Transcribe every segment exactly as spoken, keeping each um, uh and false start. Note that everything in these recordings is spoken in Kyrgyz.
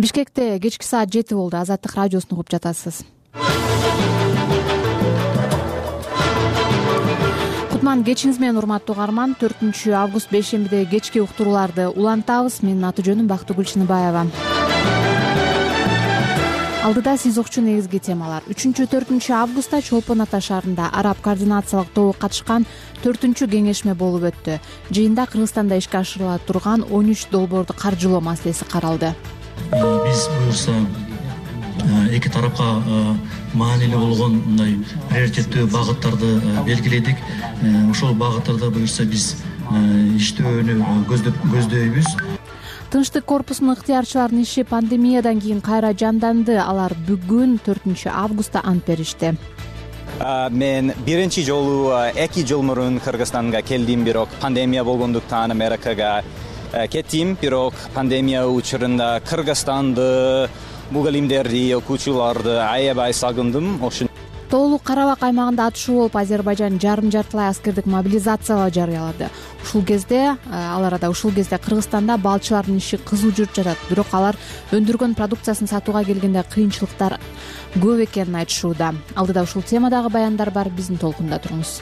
Бишкекте кечки саат жети болду. Азаттык радиосун угуп жатасыз. Кутман кечиңиз менен урматтуу угарман. төртүнчү август бейшембиде кечки уктурууларды улантабыз. Менин аты жөнүм Бактыгүл Чыныбаева. Алдыда сиз укчу негизги темалар. үчүнчү төртүнчү августта Чолпон Ата шаарында араб координациялык тобу катышкан төртүнчү кеңешме болуп өттү. Жыйында Кыргызстанда ишке ашырыла турган он үч долбоорду каржылоо маселеси каралды. Биз буюрса эки тарапка маанилүү болгон мындай приоритеттүү багыттарды белгиледик. Ошол багыттарда буюрса биз иштөөнү көздөйбүз. Тынчтык корпусунун ыктыярчыларынын иши пандемиядан кийин кайра жанданды. Алар бүгүн төртүнчү августта ант беришти. Мен биринчи жолу эки жыл мурун Кыргызстанга келдим, бирок пандемия болгондуктан Америкага кеттим. Бирок пандемия учурунда Кыргызстанды, мугалимдерди, окуучуларды аябай сагындым. Ошон Тоолук Карабак аймагында атышуу болуп, Азербайжан жарым жартылай аскердик мобилизациялоо жарыялады. Ушул кезде алар да ушул кезде Кыргызстанда балчылардын иши кызуу жүрүп жатат. Бирок алар өндүргөн продукциясын сатууга келгенде кыйынчылыктар көп экенин айтышууда. Алдыда ушул темадагы баяндар бар, биздин толкунда туруңуз.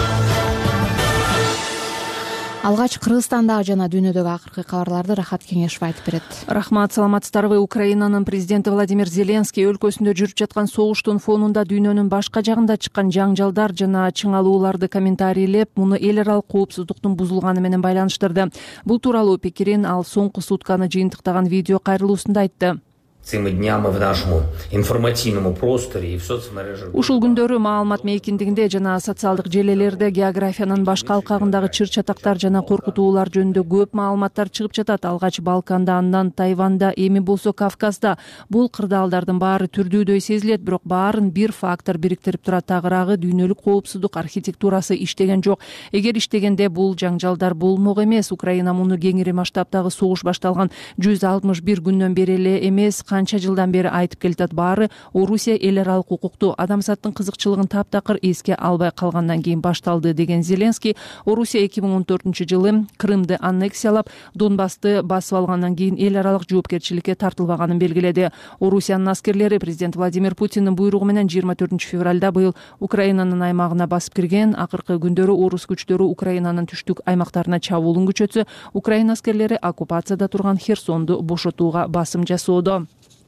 Алгач Кыргызстандагы жана дүйнөдөгү акыркы кабарларды Рахат Кеңешев айтып берет. Рахмат, саламатсыздарбы. Украинанын президенти Владимир Зеленский өлкөсүндө жүрүп жаткан согуштун фонунда дүйнөнүн башка жагында чыккан жаңжалдар жана чыңалууларды комментарийлеп, муну эл аралык коопсуздуктун бузулганы менен байланыштырды. Бул тууралуу пикирин ал соңку сутканы жыйынтыктаган видео кайрылуусунда айтты. Цими днями в нашому информаційному просторі і в соцмережах. Ушул күндөрү маалымат мейкиндигинде жана социалдык желелерде географиянын башка алкагындагы чыр-чатактар жана коркутуулар жөнүндө көп маалыматтар чыгып жатат. Алгач Балканда, андан Тайванда, эми болсо Кавказда. Бул кырдаалдардын баары түрдүүдөй сезилет, бирок баарын бир фактор бириктирип турат. Тагыраагы дүйнөлүк коопсуздук архитектурасы иштеген жок. Эгер иштегенде бул жаңжалдар болмок эмес. Украина муну кеңири масштабтагы согуш башталган жүз алтымыш бир күндөн бери эле эмес, канча жылдан бери айтып келатат. Баары Орусия эл аралык укукту, адамзаттын кызыкчылыгын таптакыр эске албай калгандан кийин башталды деген Зеленский, Орусия эки миң он төртүнчү жылы Крымды аннексиялап, Донбасты басып алгандан кийин эл аралык жоопкерчиликке тартылбаганын белгиледи. Орусиянын аскерлери президент Владимир Путиндин буйругу менен жыйырма төртүнчү февралда быйыл Украинанын аймагына басып кирген. Акыркы күндөрү орус күчтөрү Украинанын түштүк аймактарына чабуулун күчөтсө, Украина аскерлери оккупацияда турган Херсонду бошотууга басым жасоодо.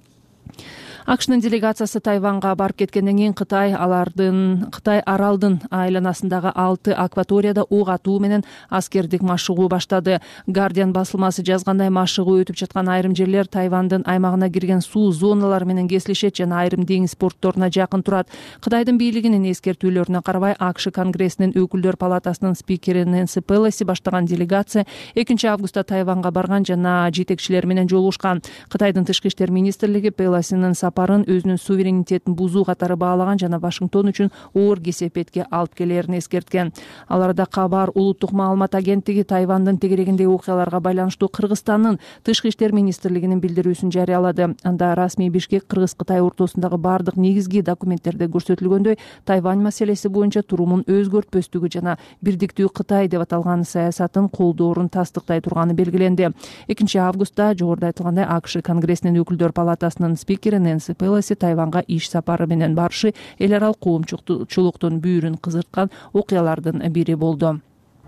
АКШнын делегациясы Тайванга барып кеткенден кийин Кытай алардын Кытай аралдын айланасындагы алты акваторияда ок атуу менен аскердик машыгуу баштады. Guardian басылмасы жазгандай, машыгуу өтүп жаткан айрым жерлер Тайвандын аймагына кирген суу зоналары менен кесилишет жана айрым деңиз портторуна жакын турат. Кытайдын бийлигинин эскертүүлөрүнө карабай, АКШ Конгрессинин өкүлдөр палатасынын спикери Нэнси Пелоси баштаган делегация экинчи августта Тайванга барган жана жетекчилер менен жолугушкан. Кытайдын тышкы иштер министрлиги Пелосинин сапарын өзүнүн суверенитетин бузуу катары баалаган жана Вашингтон үчүн оор кесепетке алып келерин эскерткен. Аларда кабар улуттук маалымат агенттиги Тайвандын тегерегиндеги окуяларга байланыштуу Кыргызстандын тышкы иштер министрлигинин билдирүүсүн жарыялады. Анда расмий Бишкек Кыргыз-Кытай ортосундагы бардык негизги документтерде көрсөтүлгөндөй, Тайвань маселеси боюнча турумун өзгөртпөстүгү жана бирдиктүү Кытай деп аталган саясатын колдоорун тастыктай турганы белгиленди. экинчи августта жогоруда айтылгандай, АКШ Конгрессинин өкүлдөр палатасынын спикери Нэнси Пелоси Тайванга иш сапары менен барышы эл аралык коомчулуктун бүйүрүн кызырткан окуялардын бири болду.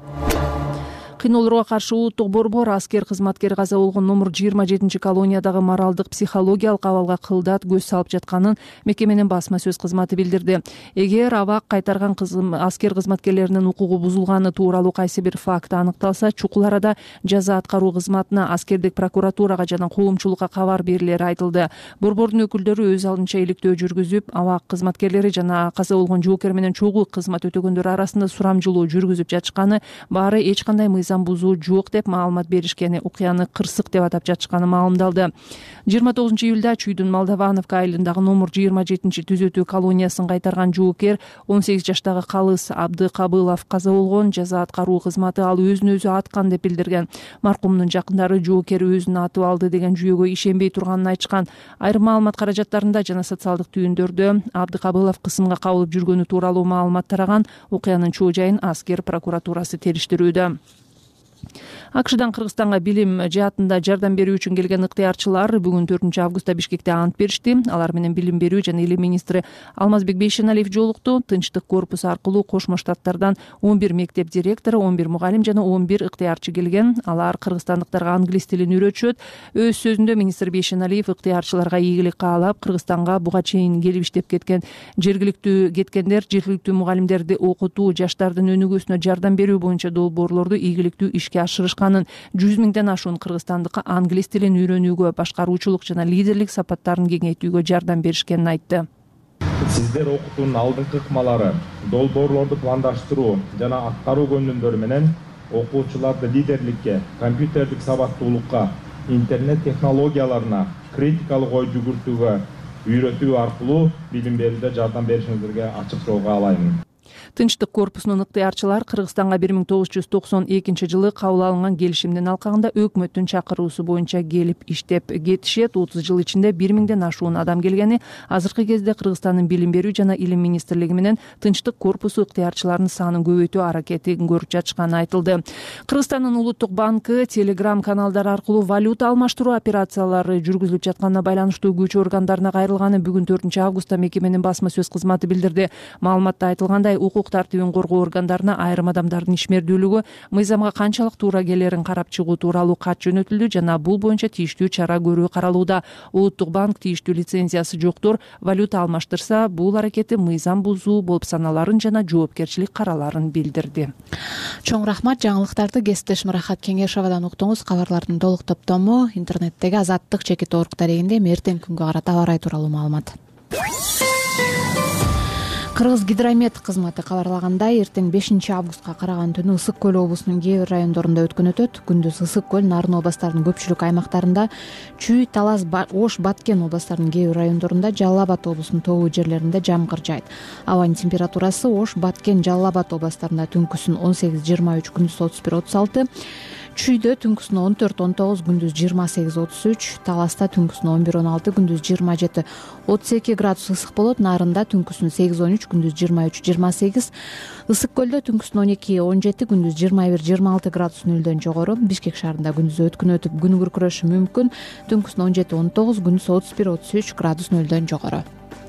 Кыйноолорго каршы улуттук борбор аскер кызматкери каза болгон номер жыйырма жетинчи колониядагы моралдык психологиялык абалга кылдат көз салып жатканын мекеменин басма сөз кызматы билдирди. Эгер абак кайтарган аскер кызматкерлеринин укугу бузулганы тууралуу кайсы бир факт аныкталса, чукул арада жаза аткаруу кызматына, аскердик прокуратурага жана коомчулукка кабар берилери айтылды. Борбордун өкүлдөрү өз алдынча иликтөө жүргүзүп, абак кызматкерлери жана каза болгон жоокер менен чогуу кызмат өтөгөндөр арасында сурамжылоо жүргүзүп жатышканы, баары эч кандай бузуу жок деп маалымат беришкени, окуяны кырсык деп атап жатышканы маалымдалды. жыйырма тогузунчу июлда Чүйдүн Молдавановка айылындагы номер жыйырма жетинчи түзөтүү колониясын кайтарган жоокер он сегиз жаштагы Калыс Абдыкабылов каза болгон. Жаза аткаруу кызматы ал өзүн өзү аткан деп билдирген. Маркумдун жакындары жоокер өзүн атып алды деген жүйөгө ишенбей турганын айтышкан. Айрым маалымат каражаттарында жана социалдык түйүндөрдө Абдыкабылов кысымга кабылып жүргөнү тууралуу маалымат тараган. Окуянын чоо жайын аскер прокуратурасы териштирүүдө. акшдан кыргызстанга билим жаатында жардам берүү үчүн келген ыктыярчылар бүгүн төртүнчү августта Бишкекте ант беришти. Алар менен билим берүү жана илим министри Алмазбек Бейшеналиев жолукту. Тынчтык корпусу аркылуу Кошмо Штаттардан он бир мектеп директору, он бир мугалим жана он бир ыктыярчы келген. Алар кыргызстандыктарга англис тилин үйрөтүшөт. Өз сөзүндө министр Бейшеналиев ыктыярчыларга ийгилик каалап, Кыргызстанга буга чейин келип иштеп кеткен жергиликтүү кеткендер, жергиликтүү мугалимдерди окутуу, жаштардын өнүгүүсүнө жардам берүү боюнча долбоорлорду ийгиликтүү ишке ашырышканын, жүз миңден ашуун кыргызстандыкка англис тилин үйрөнүүгө, башкаруучулук жана лидерлик сапаттарын кеңейтүүгө жардам беришкенин айтты. Сиздер окутуунун алдыңкы ыкмалары, долбоорлорду пландаштыруу жана аткаруу көндүмдөрү менен окуучуларды лидерликке, компьютерлик сабаттуулукка, интернет технологияларына, критикалык ой жүгүртүүгө үйрөтүү аркылуу билим берүүдө жардам беришиңиздерге ачык жол каалаймын. Тынчтык корпусунун ыктыярчылар Кыргызстанга бир миң тогуз жүз токсон экинчи жылы кабыл алынган келишимдин алкагында өкмөттүн чакыруусу боюнча келип иштеп кетишет. отуз жыл ичинде бир миңден ашуун адам келгени, азыркы кезде Кыргызстандын билим берүү жана илим министрлиги менен Тынчтык корпусу ыктыярчыларынын санын көбөйтүү аракетин көрүп жатышканы айтылды. Кыргызстандын улуттук банкы Telegram каналдары аркылуу валюта алмаштыруу операциялары жүргүзүлүп жатканына байланыштуу күч органдарына кайрылганы бүгүн төртүнчү августта мекеменин басма сөз кызматы билдирди. Маалыматта айтылгандай, укук тартибин коргоо органдарына айрым адамдардын ишмердүүлүгү, мыйзамга канчалык туура келерин карап чыгуу тууралуу кат жөнөтүлдү жана бул боюнча тийиштүү чара көрүү каралууда. Улуттук банк тийиштүү лицензиясы жоктор валюта алмаштырса, бул аракети мыйзам бузуу болуп саналарын жана жоопкерчилик караларын билдирди. Чоң рахмат. Жаңылыктарды кесиптешим Рахат Кеңешовадан уктуңуз. Кабарлардын толук топтому интернеттеги Азаттык чекит орг дарегинде эртең күнгө карата аба ырайы тууралуу маалымат. Кыргыз гидромет кызматы кабарлагандай, эртең бешинчи августка караган түнү Ысык көл облусунун кээ бир райондорунда өткөн өтөт. Күндүз Ысык көл, Нарын областарынын көпчүлүк аймактарында, Чүй, Талас, Ош, Баткен областарынын кээ бир райондорунда, Жалал Абад облусунун тоогу жерлеринде жамгыр жаайт. Абанын температурасы Ош, Баткен, Жалал Абад областарында түнкүсүн он сегиз жыйырма үч, күндүз отуз бир отуз алты, Чүйдө түнкүсүн он төрт он тогуз, күндүз жыйырма сегиз отуз үч, Таласта түнкүсүн он бир он алты, күндүз жыйырма жети отуз эки градус ысык болот. Нарында түнкүсүн сегиз он үч, күндүз жыйырма үч жыйырма сегиз. Ысык көлдө түнкүсүн он эки он жети, күндүз жыйырма бир жыйырма алты градус нөлдөн жогору. Бишкек шаарында күндүз өткүн өтүп күн күркүрөшү мүмкүн. Түнкүсүн он жети он тогуз, күндүз отуз бир отуз үч градус нөлдөн жогору.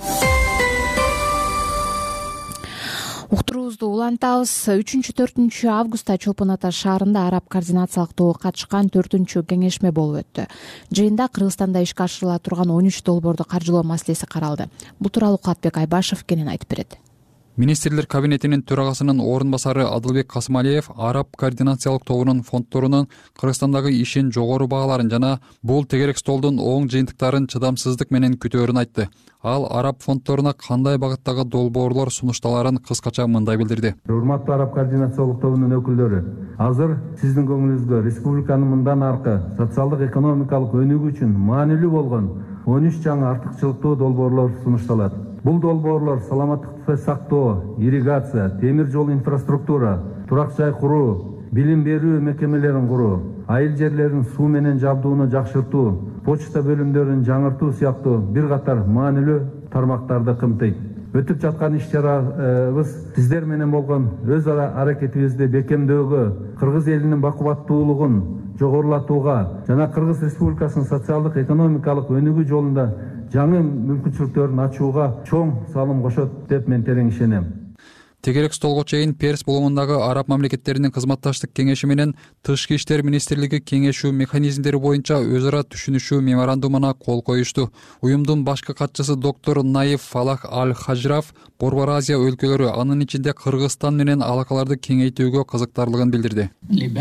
Уктуруубузду улантабыз. үчүнчү төртүнчү августта Чолпон Ата шаарында араб координациялык тобу катышкан төртүнчү кеңешме болуп өттү. Жыйында Кыргызстанда ишке ашырыла турган он үч долбоорду каржылоо маселеси каралды. Бул тууралуу Кулатбек Айбашев кенен айтып берет. Министрлер кабинетинин төрагасынын орун басары Адылбек Касымалиев араб координациялык тобунун фонддорунун Кыргызстандагы ишин жогору бааларын жана бул тегерек столдун оң жыйынтыктарын чыдамсыздык менен күтөөрүн айтты. Ал араб фонддоруна кандай багыттагы долбоорлор сунушталарын кыскача мындай билдирди. Урматтуу араб координациялык тобунун өкүлдөрү, азыр сиздин көңүлүңүзгө республиканын мындан аркы социалдык экономикалык өнүгүү үчүн маанилүү болгон он үч жаңы артыкчылыктуу долбоорлор сунушталат. Бул долбоорлор саламаттыкты сактоо, ирригация, темир жол инфраструктура, турак жай куруу, билим берүү мекемелерин куруу, айыл жерлерин суу менен жабдууну жакшыртуу, почта бөлүмдөрүн жаңыртуу сыяктуу бир катар маанилүү тармактарды камтыйт. Өтүп жаткан иш-чарабыз сиздер менен болгон өз ара аракетибизди бекемдөөгө, кыргыз элинин бакубаттуулугун жогорулатууга жана Кыргыз Республикасынын социалдык экономикалык өнүгүү жолунда жаңы мүмкүнчүлүктөрүн ачууга чоң салым кошот деп мен терең ишенем. Тегерек столго чейин Перс болгондагы араб мамлекеттеринин кызматташтык кеңеши менен Тышкы иштер министрлиги кеңешүү механизмдери боюнча өз ара түшүнүшүү меморандумуна кол коюшту. Уюмдун башкы катчысы доктор Наиф Фалах Аль-Хажраф Борбор Азия өлкөлөрү, анын ичинде Кыргызстан менен алакаларды кеңейтүүгө кызыктарлыгын билдирди.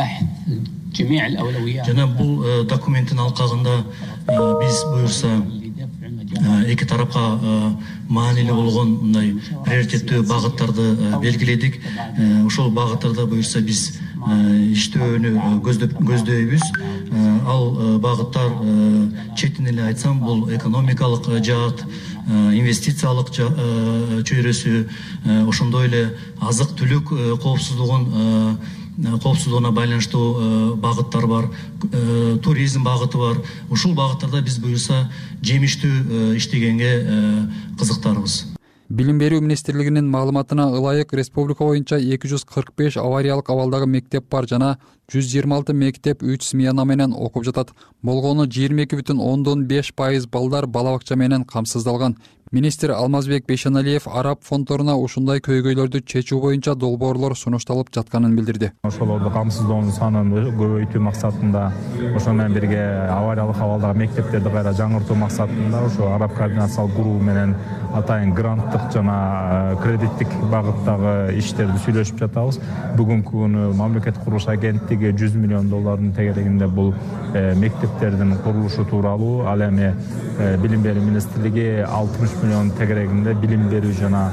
Жана бул документтин алкагында биз буюрса эки тарапка маанилүү болгон мындай приоритеттүү багыттарды белгиледик. Ошол багыттарда буюрса биз иштөөнү көздөйбүз. Ал багыттар четин эле айтсам, бул экономикалык жаат, инвестициялык чөйрөсү, ошондой эле азык түлүк коопсуздугун коопсуздугуна байланыштуу багыттар бар, туризм багыты бар. Ушул багыттарда биз буюрса жемиштүү иштегенге кызыктарбыз. Билим берүү министрлигинин маалыматына ылайык республика боюнча эки жүз кырк беш авариялык абалдагы мектеп бар жана жүз жыйырма алты мектеп үч смена менен окуп жатат. Болгону жыйырма эки бүтүн ондон беш пайыз балдар бала бакча менен камсыздалган. Министр Алмазбек Бейшеналиев араб фонддоруна ушундай көйгөйлөрдү чечүү боюнча долбоорлор сунушталып жатканын билдирди. Ошолорду камсыздоонун санын көбөйтүү максатында, ошо менен бирге авариялык абалдагы мектептерди кайра жаңыртуу максатында ошо араб координациялык группу менен атайын гранттык жана кредиттик багыттагы иштерди сүйлөшүп жатабыз. Бүгүнкү күнү мамлекет курулуш агенттиги жүз миллион доллардын тегерегинде бул мектептердин курулушу тууралуу, ал эми билим берүү министрлиги алтымыш миллион тегерегинде билим берүү жана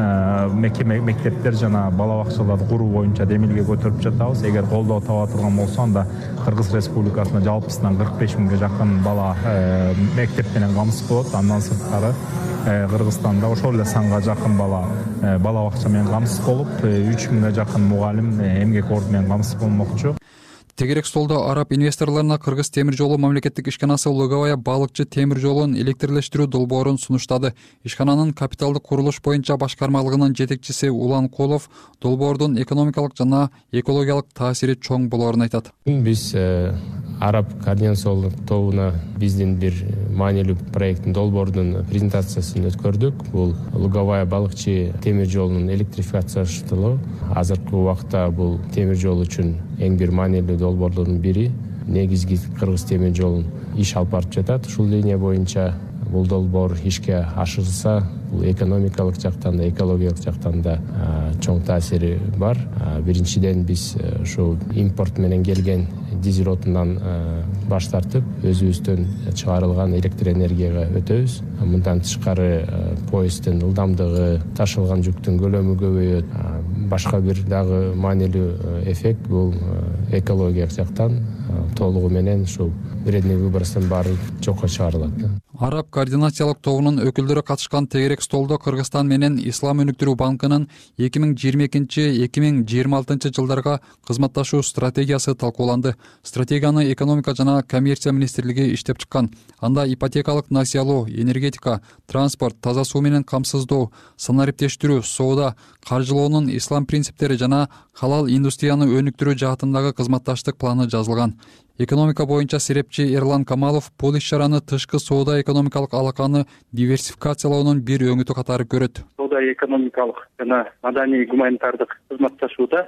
мектептер жана бала бакчаларды куруу боюнча демилге көтөрүп жатабыз. Эгер колдоо таба турган болсо, анда Кыргыз Республикасында жалпысынан кырк беш миңге жакын бала мектеп менен камсыз болот. Андан сырткары Кыргызстанда ошол эле санга жакын бала бала бакча менен камсыз болуп, үч миңге жакын мугалим эмгек орду менен камсыз болмокчу. Тегерек столдо араб инвесторлоруна Кыргыз темир жолу мамлекеттик ишканасы Луговая балыкчы темир жолун электрлештирүү долбоорун сунуштады. Ишкананын капиталдык курулуш боюнча башкармалыгынын жетекчиси Улан Колов долбоордун экономикалык жана экологиялык таасири чоң болоорун айтат. Биз араб координациялык тобуна биздин бир маанилүү проекттин долбоордун презентациясын өткөрдүк. Бул Луговая балыкчы темир жолунун электрификациялаштырылуу. Азыркы убакта бул темир жол үчүн эң бир маанилүү долбоорлордун бири. Негизги Кыргыз темир жолун иш алып барып жатат. Ушул линия боюнча бул долбоор ишке ашырылса, бул экономикалык жактан да, экологиялык жактан да чоң таасири бар. Биринчиден биз ушул импорт менен келген дизель отундан баш тартып, өзүбүздөн чыгарылган электр энергияга өтөбүз. Мындан тышкары поезддин ылдамдыгы, ташылган жүктүн көлөмү көбөйөт. Башка бир дагы маанилүү эффект бул экологиялык жактан толугу менен ушул вредный выбростун баары жокко чыгарылат. Араб координациялык тобунун өкүлдөрү катышкан тегерек столдо Кыргызстан менен Ислам өнүктүрүү банкынын эки миң жыйырма экинчи — эки миң жыйырма алтынчы жылдарга кызматташуу стратегиясы талкууланды. Стратегияны экономика жана коммерция министрлиги иштеп чыккан. Анда ипотекалык насыялоо, энергетика, транспорт, таза суу менен камсыздоо, санариптештирүү, соода, каржылоонун ислам принциптери жана халал индустрияны өнүктүрүү жаатындагы кызматташтык планы жазылган. Экономика боюнча серепчи Эрлан Камалов бул иш-чараны тышкы соода экономикалык алаканы диверсификациялоонун бир өңүтү катары көрөт. Соода экономикалык жана маданий гуманитардык кызматташууда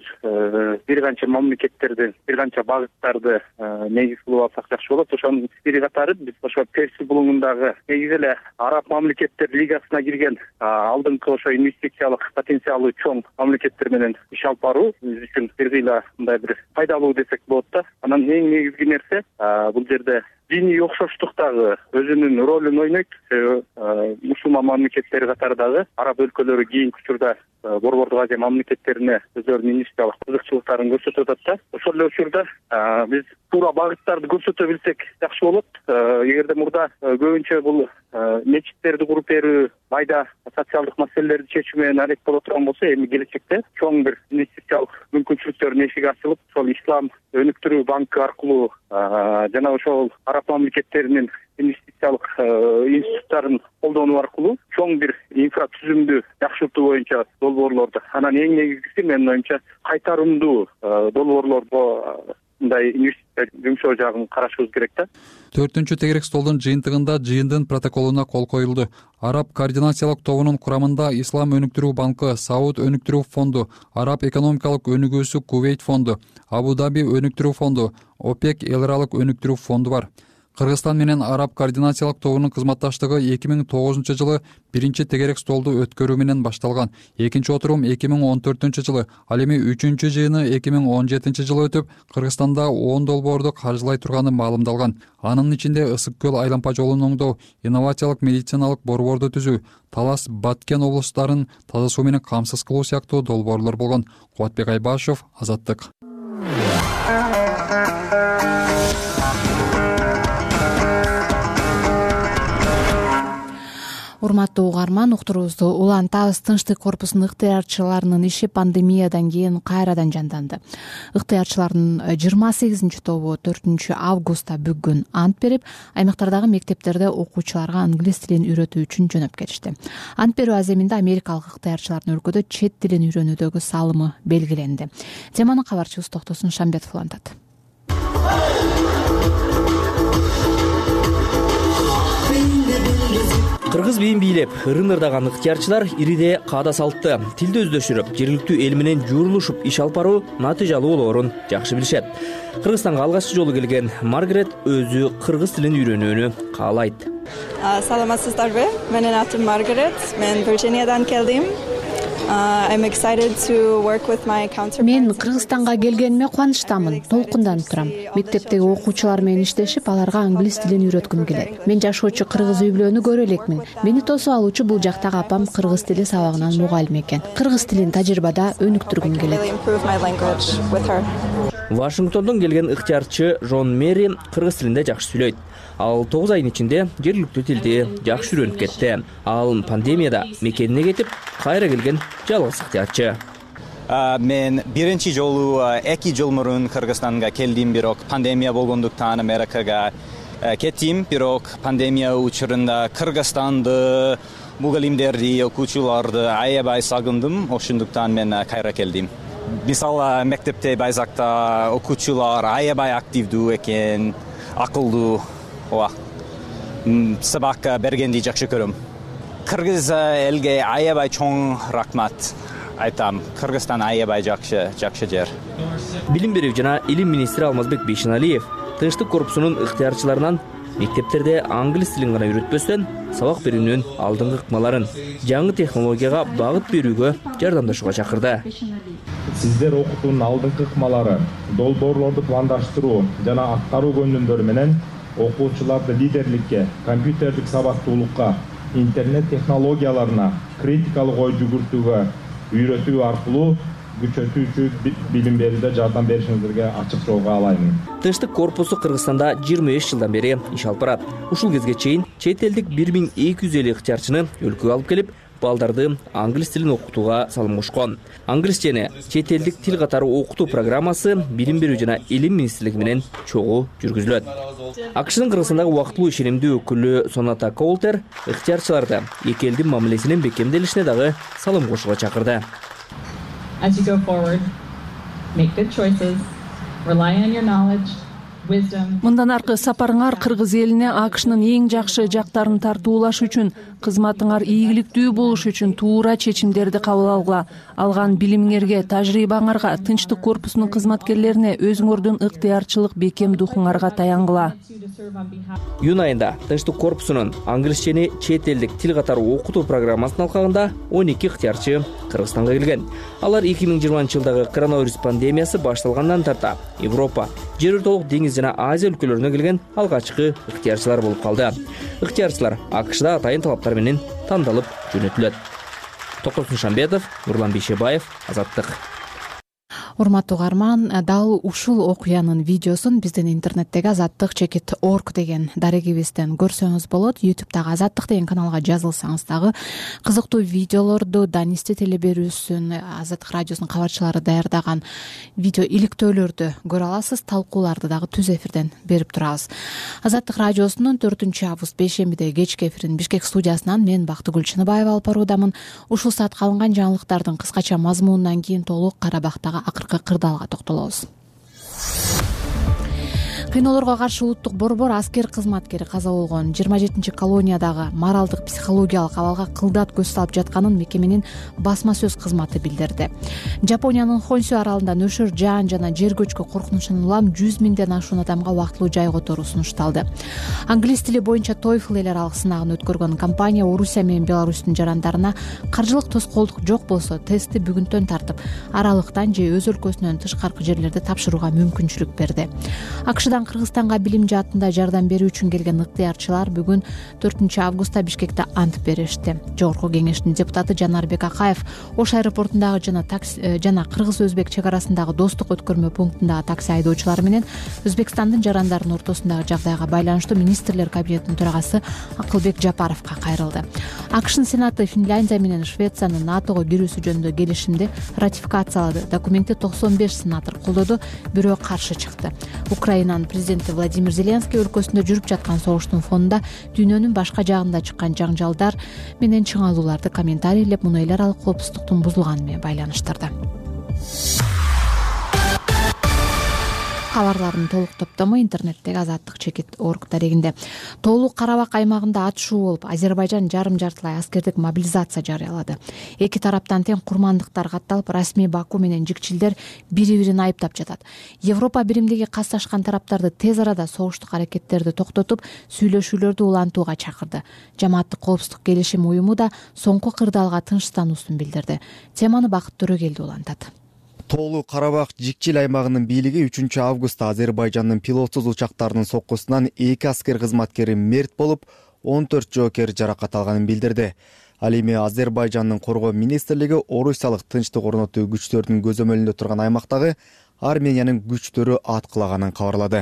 сөзсүз бир канча мамлекеттердин бир канча багыттарды негиз кылып алсак жакшы болот. Ошонун бири катары биз ошо Перси булуңундагы негизи эле араб мамлекеттер лигасына кирген алдыңкы ошо инвестициялык потенциалы чоң мамлекеттер менен иш алып баруу биз үчүн бир кыйла мындай бир пайдалуу десек болот да. Анан эң негизги нерсе бул жерде диний окшоштук дагы өзүнүн ролун ойнойт. Мусулман мамлекеттери катары дагы араб өлкөлөрү кийинки учурда Борбордук Азия мамлекеттерине өздөрүнүн инвестициялык кызыкчылыктарын көрсөтүп атат да. Ошол эле учурда биз туура багыттарды көрсөтө билсек жакшы болот. Эгерде мурда көбүнчө бул мечиттерди куруп берүү, майда социалдык маселелерди чечүү менен арет боло турган болсо, эми келечекте чоң бир инвестициялык мүмкүнчүлүктөрдүн эшиги ачылып, ошол Ислам өнүктүрүү банкы аркылуу жана ошол араб мамлекеттеринин инвестициялык институттарын колдонуу аркылуу чоң бир инфратүзүмдү жакшыртуу боюнча долбоорлорду, анан эң негизгиси менин оюмча кайтарымдуу долбоорлордо мындай инвестиция жумшоо жагын карашыбыз керек да. Төртүнчү тегерек столдун жыйынтыгында жыйындын протоколуна кол коюлду. Араб координациялык тобунун курамында Ислам өнүктүрүү банкы, Сауд өнүктүрүү фонду, Араб экономикалык өнүгүүсү Кувейт фонду, Абу Даби өнүктүрүү фонду, ОПЕК эл аралык өнүктүрүү фонду бар. Кыргызстан менен Араб координациялык тобунун кызматташтыгы эки миң тогузунчу жылы биринчи тегерек столду өткөрүү менен башталган. Экинчи отурум эки миң он төртүнчү жылы, ал эми үчүнчү жыйыны эки миң он жетинчи жылы өтүп, Кыргызстанда он долбоорду каржылай турганы маалымдалган. Анын ичинде Ысык көл айлампа жолун оңдоо, инновациялык медициналык борборду түзүү, Талас, Баткен облустарын таза суу менен камсыз кылуу сыяктуу долбоорлор болгон. Кубатбек Айбашев, Азаттык. урматтуу угарман, уктуруубузду улантабыз. Тынчтык корпусунун ыктыярчыларынын иши пандемиядан кийин кайрадан жанданды. Ыктыярчылардын жыйырма сегизинчи тобу төртүнчү августта бүгүн ант берип, аймактардагы мектептерде окуучуларга англис тилин үйрөтүү үчүн жөнөп кетишти. Ант берүү аземинде америкалык ыктыярчылардын өлкөдө чет тилин үйрөнүүдөгү салымы белгиленди. Теманы кабарчыбыз Токтосун Шамбетов улантат. Кыргыз бийин бийлеп, ырын ырдаган ыктыярчылар ириде каада салтты, тилди өздөшүрүп, жергиликтүү эл менен жуурулушуп иш алып баруу натыйжалуу болоорун жакшы билишет. Кыргызстанга алгачкы жолу келген Маргарет өзү кыргыз тилин үйрөнүүнү каалайт. Саламатсыздарбы? Менин атым Маргарет. Мен Вирджиниядан келдим. Мен Кыргызстанга келгениме кубанычтамын, толкунданып турам. Мектептеги окуучулар менен иштешип, аларга англис тилин үйрөткүм келет. Мен жашоочу кыргыз үй бүлөнү көрө элекмин. Мени тосуп алуучу бул жактагы апам кыргыз тили сабагынан мугалим экен. Кыргыз тилин тажрыйбада өнүктүргүм келет. Вашингтондон келген ыктыярчы Жон Мери кыргыз тилинде жакшы сүйлөйт. Ал тогуз айдын ичинде жергиликтүү тилди жакшы үйрөнүп кетти. Ал пандемияда мекенине кетип, кайра келген жалгыз ыктыярчы. Мен биринчи жолу эки жыл мурун Кыргызстанга келдим, бирок пандемия болгондуктан Америкага кеттим. Бирок пандемия учурунда Кыргызстанды, мугалимдерди, окуучуларды аябай сагындым. Ошондуктан мен кайра келдим. Мисалы, мектепте Байзакта окуучулар аябай активдүү экен, акылдуу. Ооба. Сабак бергенди жакшы көрөм. Кыргыз элге аябай чоң рахмат айтам. Кыргызстан аябай жакшы, жакшы жер. Билим берүү жана илим министри Алмазбек Бейшеналиев Тынчтык корпусунун ыктыярчыларынан мектептерде англис тилин гана үйрөтпөстөн, сабак берүүнүн алдыңкы ыкмаларын, жаңы технологияга багыт берүүгө жардамдашууга чакырды. Сиздер окутуунун алдыңкы ыкмалары, долбоорлорду пландаштыруу жана аткаруу көндүмдөрү менен окуучуларды лидерликке, компьютерлик сабактуулукка, интернет технологияларына, критикалык ой жүгүртүүгө үйрөтүү аркылуу күчөтүүчү билим берүүдө жардам беришиңиздерге ачык жол каалаймын. Тынчтык корпусу Кыргызстанда жыйырма беш жылдан бери иш алып барат. Ушул кезге чейин чет элдик бир миң эки жүз элүү ыктыярчыны өлкөгө алып келип, балдарды англис тилин окутууга салым кошкон. Англисчени чет элдик тил катары окутуу программасы билим берүү жана илим министрлиги менен чогуу жүргүзүлөт. АКШнын Кыргызстандагы убактылуу ишенимдүү өкүлү Соната Коултер ыктыярчыларды эки элдин мамилесинин бекемделишине дагы салым кошууга чакырды. As you go forward, make good choices, rely on your knowledge, wisdom. Мындан аркы сапарыңар кыргыз элине АКШнын эң жакшы жактарын тартуулаш үчүн, кызматыңар ийгиликтүү болуш үчүн туура чечимдерди кабыл алгыла. Алган билимиңерге, тажрыйбаңарга, Тынчтык корпусунун кызматкерлерине өзүңөрдүн ыктыярчылык бекем духуңарга таянгыла. Июнь айында Тынчтык корпусунун англисчени чет элдик тил катары окутуу программасынын алкагында он эки ыктыярчы Кыргызстанга келген. Алар эки миң жыйырманчы жылдагы коронавирус пандемиясы башталгандан тарта Европа, жер өлкөлүк деңиз жана Азия өлкөлөрүнө келген алгачкы ыктыярчылар болуп калды. Ыктыярчылар АКШда атайын талаптар менен тандалып жөнөтүлөт. Токтосун Шамбетов, Нурлан Бейшебаев, Азаттык. Урматтуу угарман, дал ушул окуянын видеосун биздин интернеттеги азаттык чекит орг деген дарегибизден көрсөңүз болот. ютубтагы Азаттык деген каналга жазылсаңыз дагы кызыктуу видеолорду Данисти теле берүүсүн, Азаттык радиосунун кабарчылары даярдаган видео иликтөөлөрдү көрө аласыз. Талкууларды дагы түз эфирден берип турабыз. Азаттык радиосунун төртүнчү август бейшембиде кечки эфирин Бишкек студиясынан мен Бактыгүл Чыныбаева алып баруудамын. Ушул саатка алынган жаңылыктардын кыскача мазмунунан кийин толук Карабактагы акыркы кырдаалга токтолобуз. Кыйноолорго каршы улуттук борбор аскер кызматкери каза болгон жыйырма жетинчи колониядагы моралдык психологиялык абалга кылдат көз салып жатканын мекеменин басма сөз кызматы билдирди. Жапониянын Хонсю аралында нөшөр жаан жана жер көчкү коркунучунан улам жүз миңден ашуун адамга убактылуу жай которуу сунушталды. Англис тили боюнча TOEFL эл аралык сынагын өткөргөн компания Орусия менен Беларустун жарандарына каржылык тоскоолдук жок болсо тестти бүгүнтөн тартып, аралыктан же өз өлкөсүнөн тышкаркы жерлерде тапшырууга мүмкүнчүлүк берди. АКШдан Кыргызстанга билим жаатында жардам берүү үчүн келген ыктыярчылар бүгүн төртүнчү августта Бишкекте ант беришти. Жогорку кеңештин депутаты Жанарбек Акаев Ош аэропортундагы жана такси жана кыргыз-өзбек чек арасындагы достук өткөрмө пунктундагы такси айдоочулары менен Өзбекстандын жарандарынын ортосундагы жагдайга байланыштуу министрлер кабинетинин төрагасы Акылбек Жапаровго кайрылды. АКШнын Сенаты Финляндия менен Швециянын НАТОго кирүүсү жөнүндө келишимди ратификациялады. Документти токсон беш сенатор колдоду, бирөө каршы чыкты. Украинанын президенти Владимир Зеленский өлкөсүндө жүрүп жаткан согуштун фонунда дүйнөнүн башка жагында чыккан жаңжалдар менен чыңалууларды комментарийлеп, муну эл аралык коопсуздуктун бузулганы менен байланыштырды. Кабарлардын толук топтому интернеттеги азаттык чекит орг дарегинде. Тоолуу Карабак аймагында атышуу болуп, Азербайжан жарым-жартылай аскердик мобилизация жарыялады. Эки тараптан тең курмандыктар катталып, расмий Баку менен жикчилдер бири-бирин айыптап жатат. Европа биримдиги катташкан тараптарды тез арада согуштук аракеттерди токтотуп, сүйлөшүүлөрдү улантууга чакырды. Жамааттык коопсуздук келишим уюму да соңку кырдаалга тынчтануусун билдирди. Теманы Бакыт Төрөгелди улантат. Тоолуу Карабак жикчил аймагынын бийлиги үчүнчү августта Азербайжандын пилотсуз учактарынын соккусунан эки аскер кызматкери мерт болуп, он төрт жоокер жаракат алганын билдирди. Ал эми Азербайжандын коргоо министрлиги Орусиялык тынчтык орнотуу күчтөрүнүн көзөмөлүндө турган аймактагы Армениянын күчтөрү аткылаганын кабарлады.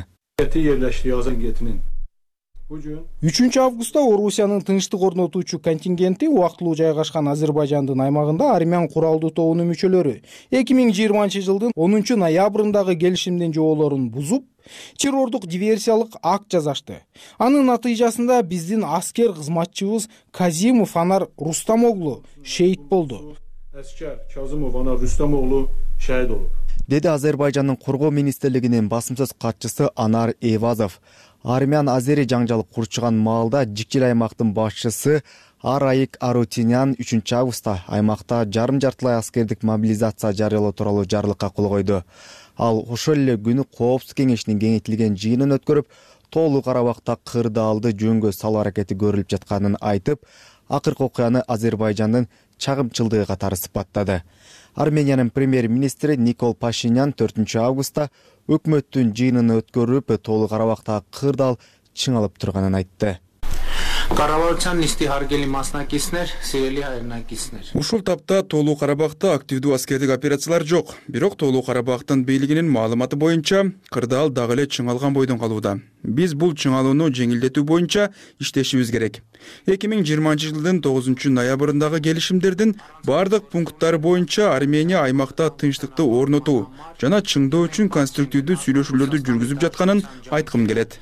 үчүнчү августта Орусиянын тынчтык орнотуучу контингенти убактылуу жайгашкан Азербайжандын аймагында армян куралдуу тобунун мүчөлөрү эки миң жыйырманчы жылдын онунчу ноябрындагы келишимдин жоболорун бузуп, террордук диверсиялык акт жасашты. Анын натыйжасында биздин аскер кызматчыбыз Казимов Анар Рустамоглу шейит болду. Деди Азербайжандын коргоо министрлигинин басымсыз катчысы Анар Эвазов. Армян азери жаңжал курчуган маалда жикчил аймактын башчысы Араик Арутинян үчүнчү августта аймакта жарым-жартылай аскердик мобилизация жарыялоо тууралуу жарлыкка кол койду. Ал ошол эле күнү Коопсуздук кеңешинин кеңейтилген жыйынын өткөрүп, Тоолуу Карабакта кырдаалды жөнгө салуу аракети көрүлүп жатканын айтып, акыркы окуяны Азербайжандын чагымчылдыгы катары сыпаттады. Армениянын премьер-министри Никол Пашинян төртүнчү августта өкмөттүн жыйынын өткөрүп, Тоолуу Карабакта кырдаал чыңалып турганын айтты. Ушул тапта Тоолуу Карабакта активдүү аскердик операциялар жок. Бирок Тоолуу Карабактын бийлигинин маалыматы боюнча кырдаал дагы эле чыңалган бойдон калууда. Биз бул чыңалууну жеңилдетүү боюнча иштешибиз керек. эки миң жыйырманчы жылдын тогузунчу ноябрындагы келишимдердин бардык пункттары боюнча Армения аймакта тынчтыкты орнотуу жана чыңдоо үчүн конструктивдүү сүйлөшүүлөрдү жүргүзүп жатканын айткым келет.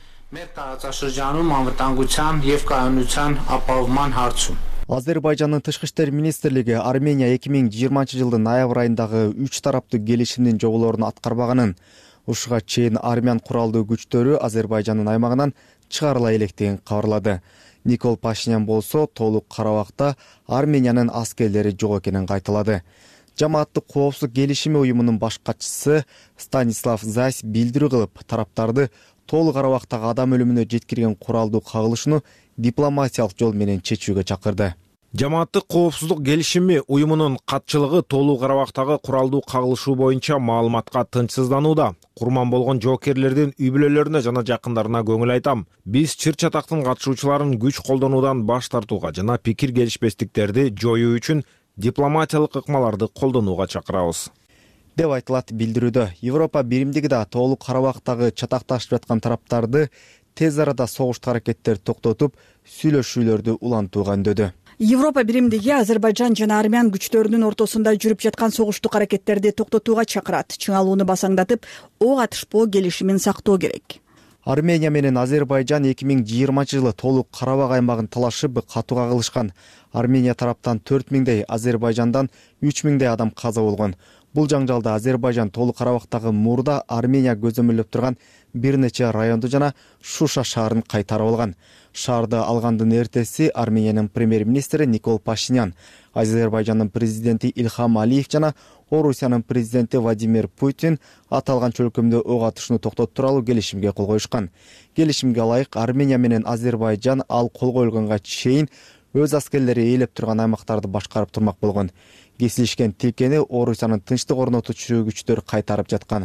Азербайжандын тышкы иштер министрлиги Армения эки миң жыйырманчы жылдын ноябрь айындагы үч тараптуу келишимдин жоболорун аткарбаганын, ушуга чейин армян куралдуу күчтөрү Азербайжандын аймагынан чыгарыла электигин кабарлады. Никол Пашинян болсо Тоолуу Карабакта Армениянын аскерлери жок экенин кайталады. Жамааттык коопсуздук келишими уюмунун баш катчысы Станислав Зась билдирүү кылып, тараптарды Тоолуу Карабактагы адам өлүмүнө жеткирген куралдуу кагылышууну дипломатиялык жол менен чечүүгө чакырды. Жамааттык коопсуздук келишими уюмунун катчылыгы Тоолуу Карабактагы куралдуу кагылышуу боюнча маалыматка тынчсызданууда. Курман болгон жоокерлердин үй бүлөлөрүнө жана жакындарына көңүл айтам. Биз чыр чатактын катышуучуларын күч колдонуудан баш тартууга жана пикир келишпестиктерди жоюу үчүн дипломатиялык ыкмаларды колдонууга чакырабыз, деп айтылат билдирүүдө. Европа биримдиги да Тоолуу Карабактагы чатакташып жаткан тараптарды тез арада согуштук аракеттерди токтотуп, сүйлөшүүлөрдү улантууга үндөдү. Европа биримдиги Азербайжан жана армян күчтөрүнүн ортосунда жүрүп жаткан согуштук аракеттерди токтотууга чакырат. Чыңалууну басаңдатып, ок атышпоо келишимин сактоо керек. Армения менен Азербайжан эки миң жыйырманчы жылы Тоолуу Карабак аймагын талашып катууга кылышкан. Армения тараптан төрт миңдей, Азербайжандан үч миңдей адам каза болгон. Бул жаңжалда Азербайжан Тоолуу Карабактагы мурда Армения көзөмөлдөп турган бир нече районду жана Шуша шаарын кайтарып алган. Шаарды алгандын эртеси Армениянын премьер-министри Никол Пашинян, Азербайжандын президенти Ильхам Алиев жана Орусиянын президенти Владимир Путин аталган чөлкөмдө ок атышууну токтотуу тууралуу келишимге кол коюшкан. Келишимге ылайык Армения менен Азербайжан ал кол коюлганга чейин өз аскерлери ээлеп турган аймактарды башкарып турмак болгон. Кесилишкен тилкени Орусиянын тынчтык орнотуучу күчтөр кайтарып жаткан.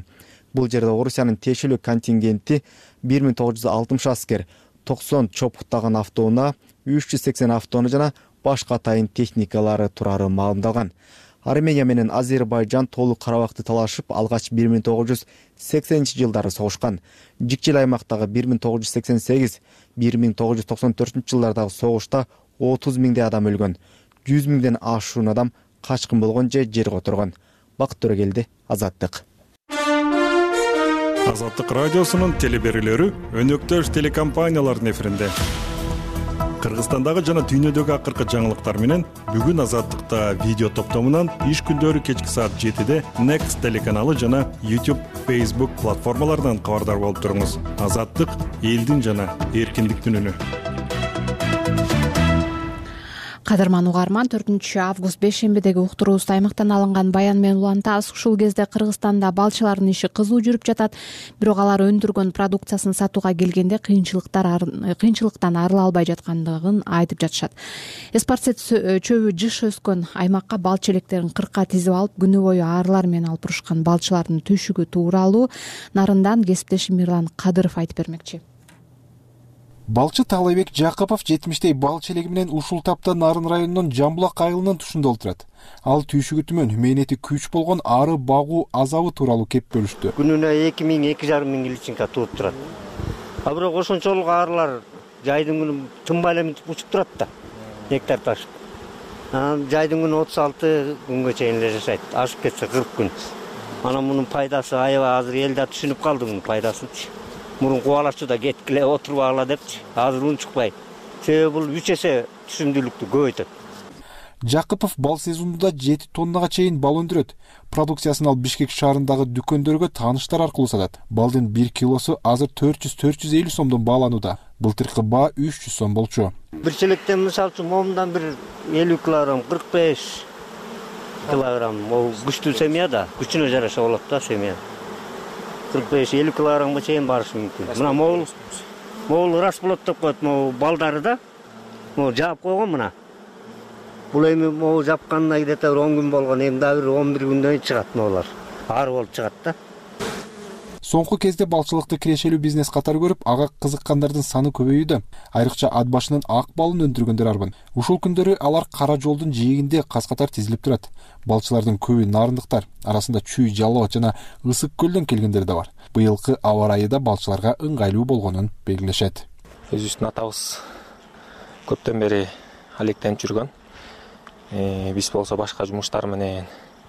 Бул жерде Орусиянын тиешелүү контингенти бир миң тогуз жүз алтымыш аскер, токсон чопуттаган автоунаа, үч жүз сексен автоунаа жана башка атайын техникалары турары маалымдалган. Армения менен Азербайжан толук Карабакты талашып, алгач бир миң тогуз жүз сексенинчи жылдары согушкан. Жикчил аймактагы бир миң тогуз жүз сексен сегиз, бир миң тогуз жүз токсон төртүнчү жылдардагы согушта отуз миңдей адам өлгөн, жүз миңден ашуун адам качкын болгон же жерге отургон. Бакыт Төрөгелди, Азаттык. Азаттык радиосунун телеберүүлөрү өнөктөш телекомпаниялардын эфиринде. Кыргызстандагы жана дүйнөдөгү акыркы жаңылыктар менен бүгүн Азаттыкта видео топтомунан иш күндөрү кечки саат жетиде Next телеканалы жана YouTube, Facebook платформаларынан кабардар болуп туруңуз. Азаттык элдин жана эркиндиктин үнү. Кадырман угарман, төртүнчү август бейшембидеги уктуруубузда аймактан алынган баян менен улантабыз. Ушул кезде Кыргызстанда балчылардын иши кызуу жүрүп жатат, бирок алар өндүргөн продукциясын сатууга келгенде кыйынчылыктар кыйынчылыктан арыла албай жаткандыгын айтып жатышат. Эспарцет чөбү жыш өскөн аймакка балчы электерин кыркка тизип алып, күнү бою аарылар менен алып урушкан балчылардын түшүгү тууралуу Нарындан кесиптешим Мирлан Кадыров айтып бермекчи. Балчы Таалайбек Жакапов жетимиштей балчы элеги менен ушул тапта Нарын районунун Жамбулак айылынын тушунда олтурат. Ал түйшүгү түмөн, мээнети күч болгон ары багуу азабы тууралуу кеп бөлүштү. Күнүнө эки миң, эки жарым миң личинка тууп турат. А бирок ошончолук арылар жайдын күнү тынбай эле мынтип учуп турат да. Нектар ташып. Жайдын күнү отуз алты күнгө чейин эле жашайт. Ашып кетсе кырк күн. Анан мунун пайдасы аябай азыр эл да түшүнүп калды мунун пайдасын. Мурун кубалачу да кеткиле отурбагыла депчи. Азыр унчукпайт. Себеби бул үч эсе түшүмдүүлүктү көбөйтөт. Жакыпов бал сезонунда жети тоннага чейин бал өндүрөт. Продукциясын ал Бишкек шаарындагы дүкөндөргө тааныштар аркылуу сатат. Балдын бир килосу азыр төрт жүз төрт жүз элүү сомдон бааланууда. Былтыркы баа үч жүз сом болчу. Бир челектен мисалы үчүн момундан бир элүү килограмм, кырк беш килограмм. Могу күчтүү семья да, күчүнө жараша болот да семья. кырк беш элүү килограммга чейин барышы мүмкүн. Мына могул могул рас болот деп коет, могу балдары да. Могу жаап койгон мына. Бул эми могу жапканына где-то он күн болгон, эми дагы бир он бир күндөн чыгат могулар. Ары болуп чыгат да. Соңку кезде балчылыкты кирешелүү бизнес катары көрүп, ага кызыккандардын саны көбөйүүдө. Айрыкча ат башынын ак балын өндүргөндөр арбын. Ушул күндөрү алар Кара жолдун жээгинде каз-катар тизилип турат. Балчылардын көбү нарындыктар, арасында Чүй, Жалоо жана Ысык көлдөн келгендер да бар. Быйылкы аба ырайы да балчыларга ыңгайлуу болгонун белгилешет. Өзүбүздүн атабыз көптөн бери алектенип жүргөн. Э, биз болсо башка жумуштар менен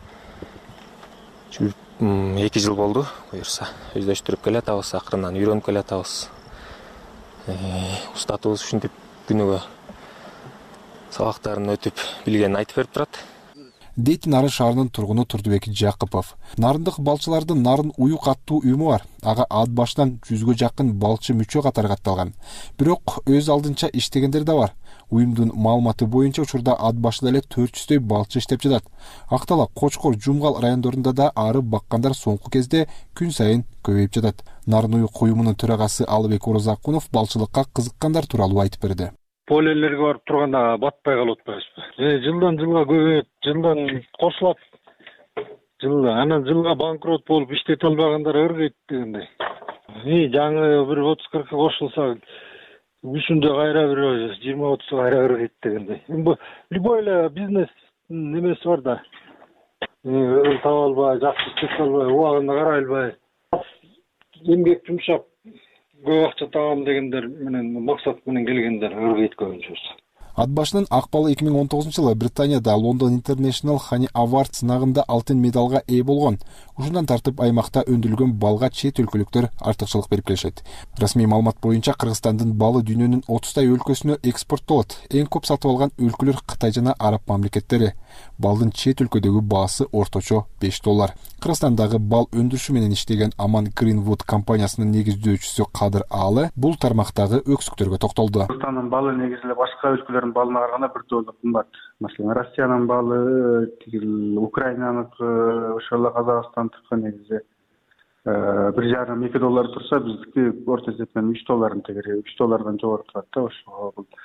эки жыл болду, буюрса өздөштүрүп келатабыз, акырынан үйрөнүп келатабыз. Э, устатыбыз ушинтип күнүгө сабактарын өтүп билгенин айтып берип турат. Дейт Нарын шаарынын тургуну Турдубек Жакыпов. Нарындык балчылардын Нарын уюк аттуу уюму бар. Ага ат башынан жүзгө жакын балчы мүчө катары катталган. Бирок өз алдынча иштегендер да бар. Уюмдун маалыматы боюнча учурда ат башында эле төрт жүздөй балчы иштеп жатат. Актала, Кочкор, Жумгал райондорунда да ары баккандар соңку кезде күн сайын көбөйүп жатат. Нарын уюк уюмунун төрагасы Алыбек Орозакунов балчылыкка кызыккандар тууралуу айтып берди. Полелерге барып турганда батпай калып атпайбызбы? Э, жылдан жылга көбөйөт, жылдан кошулат. Жылда, анан жылга банкрот болуп иштете албагандар ыргыйт дегендей. И жаңы бир отуз кыркка кошулса, үчүндө кайра бир жыйырма отуз кайра ыргыйт дегендей. Эми любой эле бизнес немеси бар да. Ырым таба албай, жакшы иштете албай, убагында карай албай, эмгек жумшап көп акча табам дегендер менен максат менен келгендер ыргыйт көбүнчөсү. Ат башынын ак балы эки миң он тогузунчу жылы Британияда London International Honey Award сынагында алтын медалга ээ болгон. Ушундан тартып аймакта өндүрүлгөн балга чет өлкөлүктөр артыкчылык берип келишет. Расмий маалымат боюнча Кыргызстандын балы дүйнөнүн отуздай өлкөсүнө экспорттолот. Эң көп сатып алган өлкөлөр Кытай жана Араб мамлекеттери. Балдын чет өлкөдөгү баасы орточо беш доллар. Кыргызстандагы бал өндүрүшү менен иштеген Аман Greenwood компаниясынын негиздөөчүсү Кадыр Аалы бул тармактагы өксүктөргө токтолду. Кыргызстандын балы негизи эле башка өлкөлөрдүн балына караганда бир доллар кымбат. Маселен, Россиянын балы, Украинаныкы, ошол эле Казакстандыкы негизи бир жарым эки доллар турса, биздики орто эсеп менен үч доллардын тегере, үч доллардан жогору турат да. Ошого бул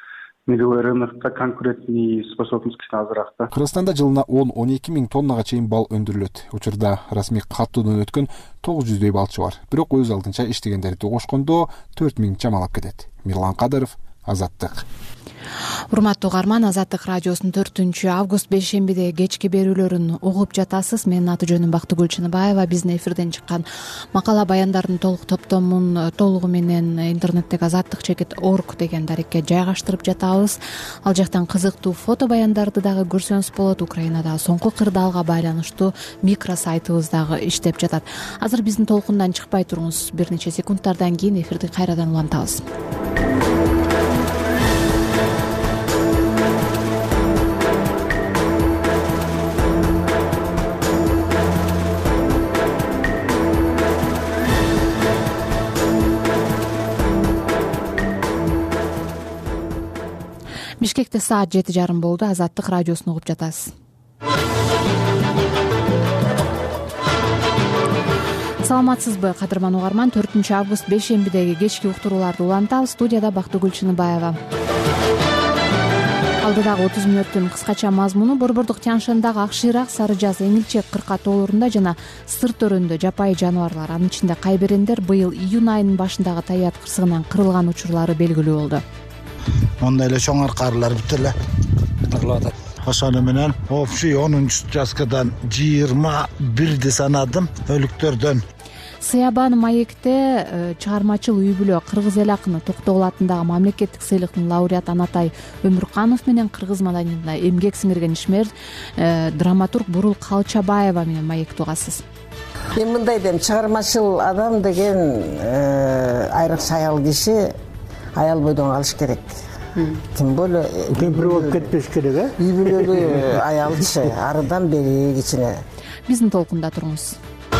мировой рынокта конкурентный способность кичине азыраак да. Кыргызстанда жылына он он эки миң тоннага чейин бал өндүрүлөт. Учурда расмий каттуудан өткөн тогуз жүздөй балчы бар. Бирок өз алдынча иштегендерди кошкондо төрт миң чамалап кетет. Мирлан Кадыров, Азаттык. Урматтуу угарман, Азаттык радиосунун төртүнчү август бейшембиде кечки берүүлөрүн угуп жатасыз. Менин аты жөнүм Бактыгүл Чыныбаева. Биздин эфирден чыккан макала баяндардын толук топтомун толугу менен интернеттеги азаттык чекит орг деген дарекке жайгаштырып жатабыз. Ал жактан кызыктуу фото баяндарды дагы көрсөңүз болот. Украинадагы соңку кырдаалга байланыштуу микро сайтыбыз дагы иштеп жатат. Азыр биздин толкундан чыкпай туруңуз. Бир нече секундтардан кийин эфирди кайрадан улантабыз. Бишкекте саат жети жарым болду. Азаттык радиосун угуп жатасыз. Саламатсызбы, кадырман угарман? төртүнчү август бейшембидеги кечки уктурууларды улантабыз. Студияда Бактыгүл Чыныбаева. Алдыдагы отуз мүнөттүн кыскача мазмуну: Борбордук Тянь-Шандагы ак шыйрак, сары жаз, эңилчек кырка тоолорунда жана сыр төрөндө жапайы жаныбарлар, анын ичинде кайберендер быйыл июнь айынын башындагы таbiat кырсыгынан кырылган учурлары белгилүү болду. Мондай эле чоң аркарлар бүт эле кырылып атат. Ошону менен общий онунчу участкадан жыйырма бирди санадым өлүктөрдөн. Сыябан маекте чыгармачыл үй бүлө кыргыз эл акыны Токтогул атындагы мамлекеттик сыйлыктын лауреаты Анатай Өмүрканов менен кыргыз маданиятына эмгек сиңирген ишмер драматург Бурул Калчабаева менен маекти угасыз. Мен мындай дейм, чыгармачыл адам деген айрыкча аял киши аял бойдон калыш керек. Тим более кемпир болуп кетпеш керек, э? Үй бүлөлүү аялчы арыдан бери кичине. Биздин толкунда туруңуз.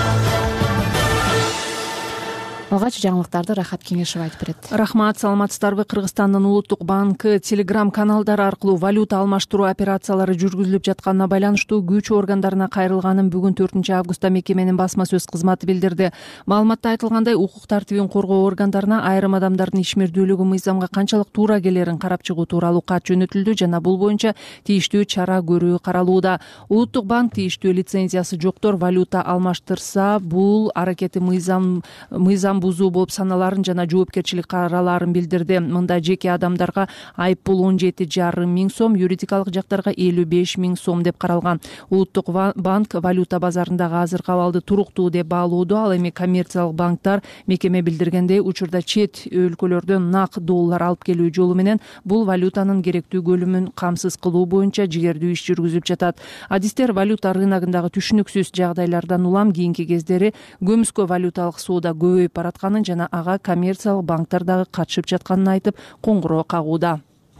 Алгач жаңылыктарды Рахат Кеңешев айтып берет. Рахмат, саламатсыздарбы? Кыргызстандын улуттук банкы Telegram каналдары аркылуу валюта алмаштыруу операциялары жүргүзүлүп жатканына байланыштуу күч органдарына кайрылганын бүгүн төртүнчү августта мекеменин басма сөз кызматы билдирди. Маалыматта айтылгандай, укук тартибин коргоо органдарына айрым адамдардын ишмердүүлүгү мыйзамга канчалык туура келерин карап чыгуу тууралуу кат жөнөтүлдү жана бул боюнча тийиштүү чара көрүү каралууда. Улуттук банк тийиштүү лицензиясы жоктор валюта алмаштырса, бул аракети мыйзам мыйзам бузуу болуп саналарын жана жоопкерчилик каралаарын билдирди. Мында жеке адамдарга айыппул он жети жарым миң сом, юридикалык жактарга элүү беш миң сом деп каралган. Улуттук банк валюта базарындагы азыркы абалды туруктуу деп баалоодо. Ал эми коммерциялык банктар мекеме билдиргендей учурда чет өлкөлөрдөн нак доллар алып келүү жолу менен бул валютанын керектүү көлүмүн камсыз кылуу боюнча жигердүү иш жүргүзүп жатат. Адистер валюта рыногундагы түшүнүксүз жагдайлардан улам кийинки кездери көмүскө валюталык соода көбөйүп баратканын жана ага коммерциялык банктар дагы катышып жатканын айтып коңгуроо кагууда.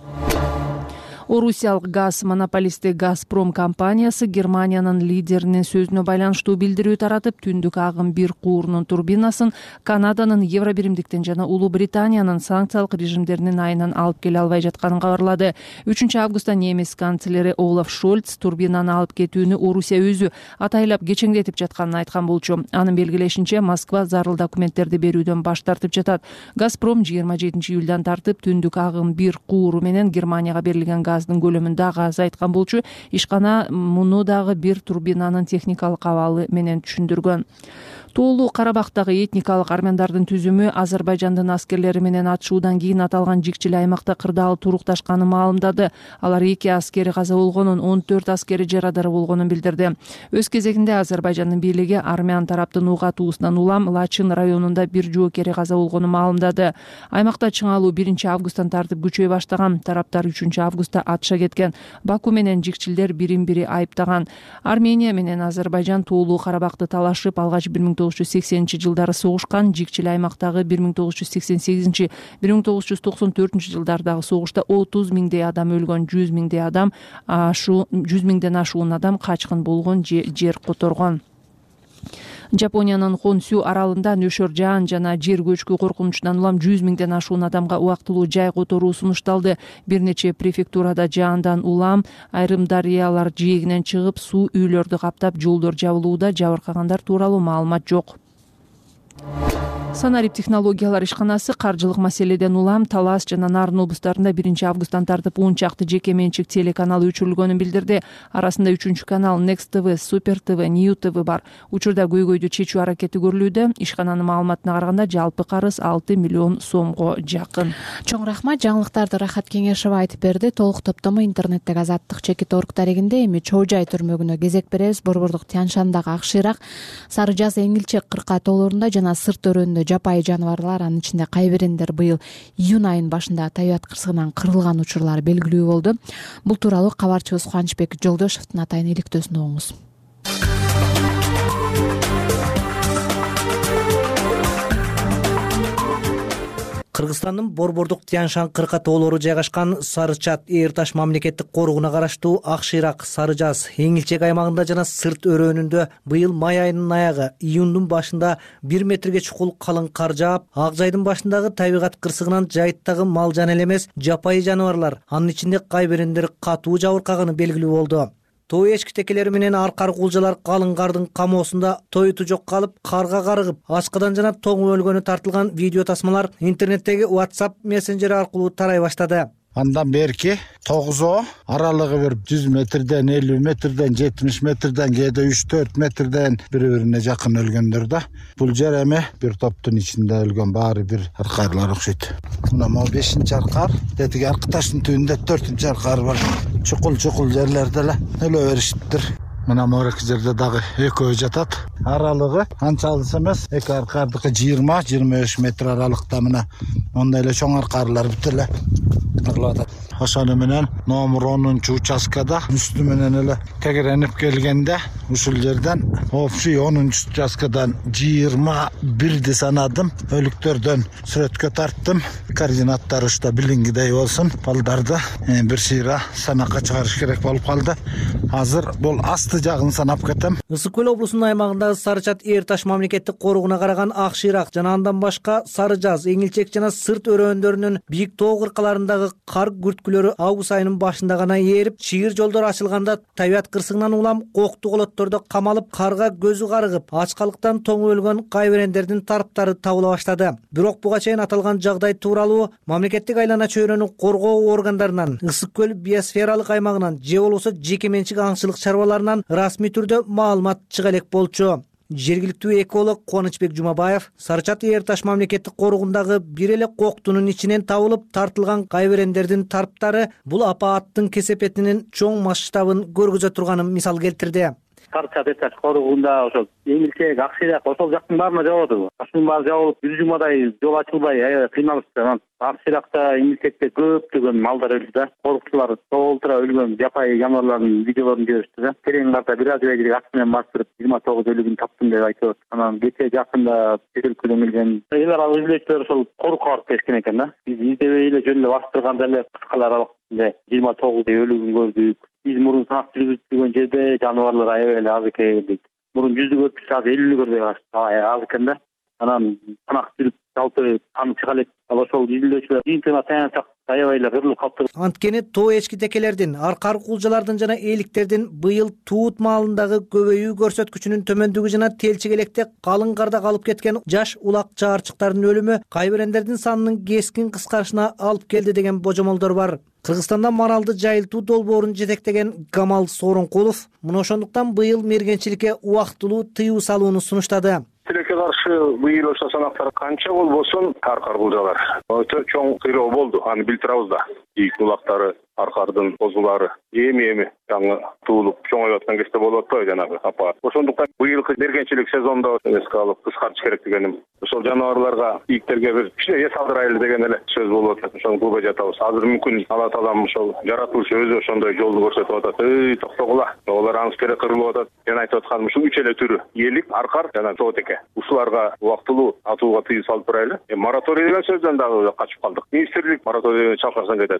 Орусиялык газ монополисти Газпром компаниясы Германиянын лидеринин сөзүнө байланыштуу билдирүү таратып, түндүк агым бир куурунун турбинасын Канаданын Евробиримдиктен жана Улуу Британиянын санкциялык режимдеринин айынан алып келе албай жатканын кабарлады. үчүнчү августта немис канцлери Олаф Шольц турбинаны алып кетүүнү Орусия өзү атайлап кечеңдетип жатканын айткан болчу. Анын белгилешинче, Москва зарыл документтерди берүүдөн баш тартып жатат. Газпром жыйырма жетинчи июлдан тартып түндүк агым бир кууру менен Германияга берилген газдын көлөмүн дагы азайткан болчу. Ишкана муну дагы бир турбинанын техникалык абалы менен түшүндүргөн. Тоолуу Карабактагы этникалык армяндардын түзүмү Азербайжандын аскерлери менен атышуудан кийин аталган жикчил аймакта кырдаал турукташканын маалымдады. Алар эки аскери каза болгонун, он төрт аскери жарадар болгонун билдирди. Өз кезегинде Азербайжандын бийлиги армян тараптын уг атуусунан улам Лачын районунда бир жоокери каза болгонун маалымдады. Аймакта чыңалуу биринчи августтан тартып күчөй баштаган. Тараптар үчүнчү августта атыша кеткен. Баку менен жикчилдер бирин-бири айыптаган. Армения менен Азербайжан Тоолуу Карабакты талашып, алгач бир миң тогуз жүз сексенинчи жылдары согушкан. Жикчил аймактагы бир миң тогуз жүз сексен сегизинчи — бир миң тогуз жүз токсон төртүнчү жылдардагы согушта отуз миңдей адам өлгөн, жүз миңдей адам ашу жүз миңден ашуун адам качкын болгон, жер которгон. Жапониянын Хонсю аралында нөшөр жаан жана жер көчкү коркунучунан улам жүз миңден ашуун адамга убактылуу жай которуу сунушталды. Бир нече префектурада жаандан улам айрым дарыялар жээгинен чыгып, суу үйлөрдү каптап, жолдор жабылууда. Жабыркагандар тууралуу маалымат жок. Санарип технологиялар ишканасы каржылык маселеден улам Талас жана Нарын облустарында биринчи августтан тартып он чакты жеке менчик телеканалы өчүрүлгөнүн билдирди. Арасында үчүнчү канал, Next ти ви, Super ти ви, New ти ви бар. Учурда көйгөйдү чечүү аракети көрүлүүдө. Ишкананын маалыматына караганда жалпы карыз алты миллион сомго жакын. Чоң рахмат. Жаңылыктарды Рахат Кеңешова айтып берди. Толук топтому интернеттеги Азаттык чекит орг дарегинде. Эми Чоо Жай түрмөгүнө кезек беребиз. Борбордук Тянь-Шандагы Ак Шыйрак, Сары Жаз, Эңилчек кырка тоолорунда жана Сырт өрөөнүндө жапайы жаныбарлар, анын ичинде кайбирендер быйыл июнь айынын башында табиат кырсыгынан кырылган учурлар белгилүү болду. Бул тууралуу кабарчыбыз Кубанычбек Жолдошевдун атайын иликтөөсүн угуңуз. Кыргызстандын Борбордук Тянь-Шань кырка тоолору жайгашкан Сары Чат Эр Таш мамлекеттик корууна караштуу Ак Шыйрак, Сары Жаз, Эңилчек аймагында жана Сырт өрөөнүндө быйыл май айынын аягы, июндун башында бир метрге чукул калың кар жаап, ак жайдын башындагы табигат кырсыгынан жайыттагы мал жан эле эмес, жапайы жаныбарлар, анын ичинде кайбирендер катуу жабыркаганы белгилүү болду. Тоо эчки текелери менен аркар кулжалар калың кардын камоосунда тоюту жок калып, карга карыгып, ачкадан жана тоң өлгөнү тартылган видео тасмалар интернеттеги WhatsApp мессенджери аркылуу тарай баштады. Андан берки тогузоо аралыгы бир жүз метрден, элүү метрден, жетимиш метрден, кээде үч төрт метрден бири-бирине жакын өлгөндөр да. Бул жер эми бир топтун ичинде өлгөн баары бир аркарлар окшойт. Мына могу бешинчи аркар, тетиги аркы таштын түбүндө төртүнчү аркар бар. Чукул-чукул жерлерде эле өлө беришиптир. Мына морек жерде дагы экөө жатат. Аралыгы анча алыс эмес, эки аркардыкы жыйырма жыйырма беш метр аралыкта мына мондай эле чоң аркарлар бүт эле кырылып атат. Ошону менен номер онунчу участкада үстү менен эле тегеренип келгенде ушул жерден общий онунчу участкадан жыйырма бирди санадым. Өлүктөрдөн сүрөткө тарттым. Координаттары ушта билингидей болсун. Балдарды бир сыйра санакка чыгарыш керек болуп калды. Азыр бул асты жагын санап кетем. Ысык көл облусунун аймагындагы Сары Чат Эр Таш мамлекеттик корууна караган Ак Шыйрак жана андан башка Сары Жаз, Эңилчек жана Сырт өрөөндөрүнүн бийик тоо кыркаларындагы кар күрткүлөрү август айынын башында гана ээрип, чыйыр жолдор ачылганда табиат кырсыгынан улам кокту колоттордо камалып, карга көзү карыгып, ачкалыктан тоң өлгөн кайбирендердин тарптары табыла баштады. Бирок буга чейин аталган жагдай тууралуу мамлекеттик айлана чөйрөнү коргоо органдарынан, Ысык көл биосфералык аймагынан же болбосо жеке менчик аңчылык чарбаларынан расмий түрдө маалымат чыга элек болчу. Жергиликтүү эколог Кубанычбек Жумабаев Сары Чат Эр Таш мамлекеттик коруугундагы бир эле коктунун ичинен табылып тартылган кайбирендердин тарптары бул апааттын кесепетинин чоң масштабын көргөзө турганын мисал келтирди. Сары Чат Эр Таш коруугунда ошол Эңилчек, Ак Шыйрак ошол жактын баарына жабылды. Ашынын баары жабылып, бир жумадай жол ачылбай аябай кыйналышты. Ак Шыйракта, Эңилчекте көптөгөн малдар өлдү да. Корукчулар толтура өлгөн жапайы жаныбарлардын видеолорун көрүштү да. Терең карта бир аз эле ак менен бастырып жыйырма тогуз өлүгүн таптым деп айтып. Анан кечээ жакында чет өлкөдөн келген эл аралык изилөөчүлөр ошол корукка барып келишкен экен да. Биз издебей эле жөн эле бастырганда эле кыскалар аралык жыйырма тогуз өлүгүн көрдүк. Биз мурун сынак жүргүзүлгөн жерде жаныбарлар аябай эле аз экен дейт. Мурун жүздү көрдүк, азыр элүүнү көрдөй аз экен да. Анан сынак жүрүп жалпы аны чыга элек. Ал ошол изилөөчүлөр жыйынтыгына таянсак аябай эле кырылып калды. Анткени тоо эчки текелердин, аркар кулжалардын жана ээликтердин быйыл туут маалындагы көбөйүү көрсөткүчүнүн төмөндүгү жана телчегелекте калың карда калып кеткен жаш улак чаарчыктардын өлүмү кайбирендердин санынын кескин кыскарышына алып келди деген божомолдор бар. Кыргызстанда маралды жайылтуу долбоорун жетектеген Камал Сооронкулов мына ошондуктан быйыл мергенчиликке убактылуу тыюу салууну сунуштады. Тилекке каршы быйыл ошо санактар канча болбосун аркар кулжалар өтө чоң кыйроо болду. Аны билтирабыз да. Ийик улактары, аркардын козулары эми-эми жаңы туулуп чоңоюп аткан кезде болуп атпайбы жанагы апаат. Ошондуктан быйылкы мергенчилик сезондо эске алып кыскартыш керек дегеним. Ошол жаныбарларга, ийиктерге бир кичине эс алдырайлы деген эле сөз болуп атат. Ошону кылбай жатабыз. Азыр мүмкүн Алла таалам ошол жаратуучу өзү ошондой жолду көрсөтүп атат. Эй, токтогула. Олар аңыз керек кырылып атат. Мен айтып атканым ушул үч эле түрү: элик, аркар жана тоо теке. Ушуларга убактылуу атууга тыюу салып турайлы. Мораторий деген сөздөн дагы качып калдык. Министрлик мораторийди чалкарсан кетет.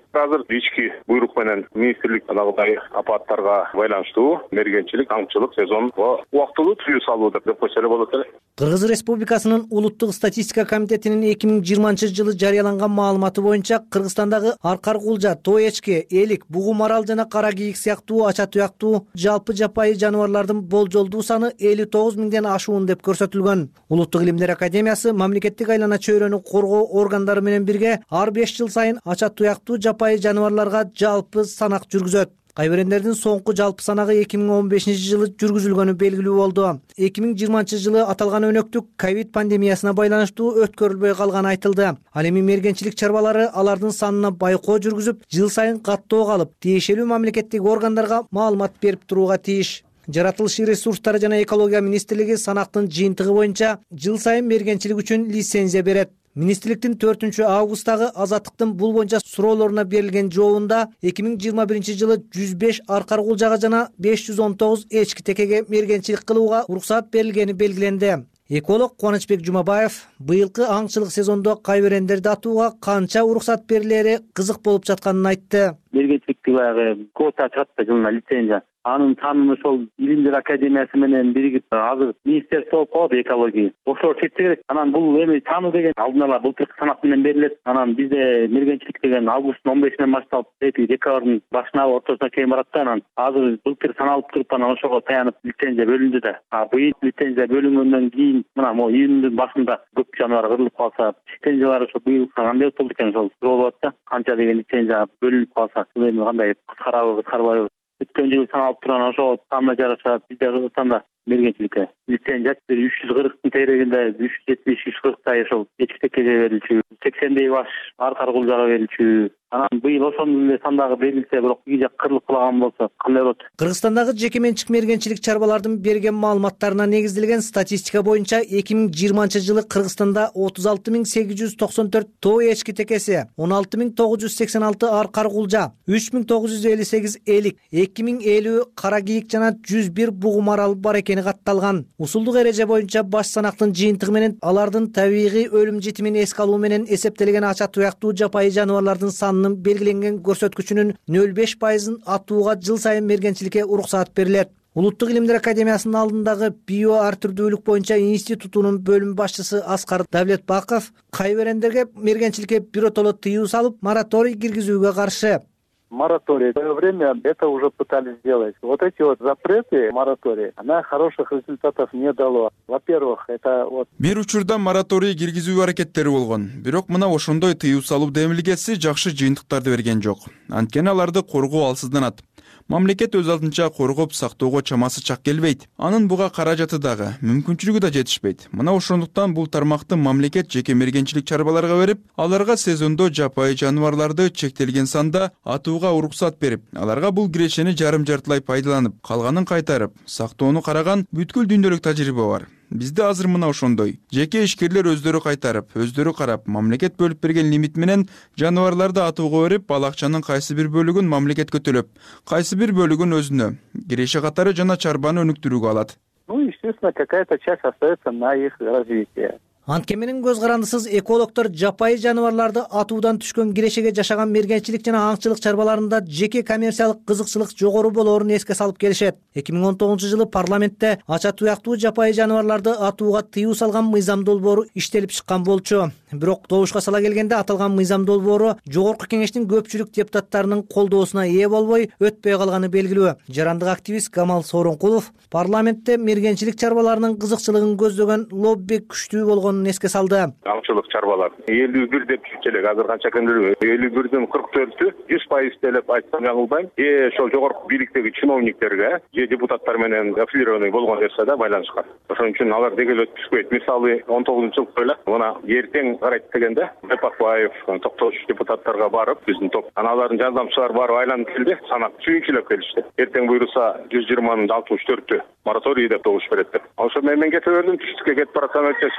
Азыр ички буйрук менен министрлик анагыдай апаттарга байланыштуу мергенчилик, аңчылык сезонго убактылуу тыюу салуу деп койсо болот эле. Кыргыз Республикасынын улуттук статистика комитетинин эки миң жыйырманчы жылы жарыяланган маалыматы боюнча Кыргызстандагы аркар кулжа, тоо эчке, элик, бугу марал жана кара кийик сыяктуу ача туяктуу жалпы жапайы жаныбарлардын болжолдуу саны элүү тогуз миңден ашуун деп көрсөтүлгөн. Улуттук илимдер академиясы мамлекеттик айлана чөйрөнү коргоо органдары менен бирге ар беш жыл сайын ача туяктуу жапайы жаныбарларга жалпы санак жүргүзөт. Кайберендердин соңку жалпы санагы эки миң он бешинчи жылы жүргүзүлгөнү белгилүү болду. эки миң жыйырманчы жылы аталган өнөктүк ковид пандемиясына байланыштуу өткөрүлбөй калганы айтылды. Ал эми мергенчилик чарбалары алардын санына байкоо жүргүзүп, жыл сайын каттоого алып, тиешелүү мамлекеттик органдарга маалымат берип турууга тийиш. Жаратылыш ресурстары жана экология министрлиги санактын жыйынтыгы боюнча жыл сайын мергенчилик үчүн лицензия берет. Министрликтин төртүнчү августагы Азаттыктын бул боюнча суроолоруна берилген жообунда эки миң жыйырма биринчи жылы жүз беш аркар кулжага жана беш жүз он тогуз эчки текеге мергенчилик кылууга уруксат берилгени белгиленди. Эколог Кубанычбек Жумабаев быйылкы аңчылык сезондо кайберендерди атууга канча уруксат берилери кызык болуп жатканын айтты. Мергенчиликти баягы квота чыгат да жылына лицензия. Анын санын ошол илимдер академиясы менен биригип азыр министерство болуп калат экология. Ошол чечсе керек. Анан бул эми саны деген алдын ала былтыркы санак менен берилет. Анан бизде мергенчилик деген августтун он бешинен башталып декабрдын башына ортосуна чейин барат да, анан азыр былтыр саналып туруп анан ошого таянып лицензия бөлүндү да. А быйыл лицензия бөлүнгөндөн кийин мына могу июндун башында көп жаныбар кырылып калса, лицензиялар ошо быйыл кандай болду экен ошол суроо болот да. Канча деген лицензия бөлүнүп калса, бул эми кандай кыскарабы, кыскарбайбы? Өткөн жылы саналып турган ошол санына жараша бизде Кыргызстанда мергенчиликке лицензия үч жүз кырктын тегерегинде үч жүз жетимиш үч кырктай ошол эчки текеге берилчү, сексендей баш аркар кулжага берилчү. Анан быйыл ошондой эле сандагы берилсе, бирок бир жак кырылып калаган болсо кандай болот? Кыргызстандагы жеке менчик мергенчилик чарбалардын берген маалыматтарына негизделген статистика боюнча эки миң жыйырманчы жылы Кыргызстанда отуз алты миң сегиз жүз токсон төрт тоо эчки текеси, он алты миң тогуз жүз сексен алты аркар кулжа, үч миң тогуз жүз элүү сегиз элик, эки миң элүү кара кийик жана жүз бир бугу марал бар экени катталган. Усулдук эреже боюнча баш санактын жыйынтыгы менен алардын табигый өлүм житимин эске алуу менен эсептелген ача туяктуу жапайы жаныбарлардын санынын белгиленген көрсөткүчүнүн нөл беш пайызын атууга жыл сайын мергенчиликке уруксаат берилет. Улуттук илимдер академиясынын алдындагы био ар түрдүүлүк боюнча институтунун бөлүм башчысы Аскар Давлетбаков кайберендерге мергенчиликке биротоло тыюу салып, мораторий киргизүүгө каршы. Мораторий. В свое время это уже пытались сделать. Вот эти вот запреты, моратории, она хороших результатов не дала. Во-первых, это вот... Бир учурда мораторий киргизүү аракеттери болгон. Бирок мына ошондой тыюу салуу демилгеси жакшы жыйынтыктарды берген жок. Анткени аларды коргоо алсызданат. Мамлекет өз алдынча коргоп сактоого чамасы чак келбейт. Анын буга каражаты дагы, мүмкүнчүлүгү да жетишпейт. Мына ошондуктан бул тармакты мамлекет жеке мергенчилик чарбаларга берип, аларга сезондо жапайы жаныбарларды чектелген санда атууга уруксат берип, аларга бул кирешени жарым-жартылай пайдаланып, калганын кайтарып, сактоону караган бүткүл дүйнөлүк тажрыйба бар. Бизде азыр мына ошондой. Жеке ишкерлер өздөрү кайтарып, өздөрү карап, мамлекет бөлүп берген лимит менен жаныбарларды атууга берип, ал акчанын кайсы бир бөлүгүн мамлекетке төлөп, кайсы бир бөлүгүн өзүнө, киреше катары жана чарбаны өнүктүрүүгө алат. Ну, естественно, какая-то часть остается на их развитие. Анткеменин көз карандысыз экологдор жапайы жаныбарларды атуудан түшкөн кирешеге жашаган мергенчилик жана аңчылык чарбаларында жеке коммерциялык кызыкчылык жогору болоорун эске салып келишет. эки миң он тогузунчу жылы парламентте ача туяктуу жапайы жаныбарларды атууга тыюу салган мыйзам долбоору иштелип чыккан болчу. Бирок добушка сала келгенде аталган мыйзам долбоору жогорку кеңештин көпчүлүк депутаттарынын колдоосуна ээ болбой өтпөй калганы белгилүү. Жарандык активист Камал Сооронкулов парламентте мергенчилик чарбаларынын кызыкчылыгын көздөгөн лобби күчтүү болгон эске салды. Аңчылык чарбалар элүү бир деп элек азыр канча экен билбейм. элүү бирден кырк төртү жүз пайыз деп айтсам жаңылбайм. Э ошол жогорку бийликтеги чиновниктерге же депутаттар менен аффилированный болгон нерсе да байланышкан. Ошон үчүн алар дегеле түшпөйт. Мисалы он тогузунчу жылы эле мына эртең карайт дегенде Бепакбаев, Токтош депутаттарга барып, биздин топ аналардын жардамчылары барып айланып келди, санап сүйүнчүлөп келишти. Эртең буйруса жүз жыйырманын алтымыш төртү мораторий деп добуш берет деп. Ошо мен мен кете бердим, түштүккө кетип баратсам өтө күнү телефон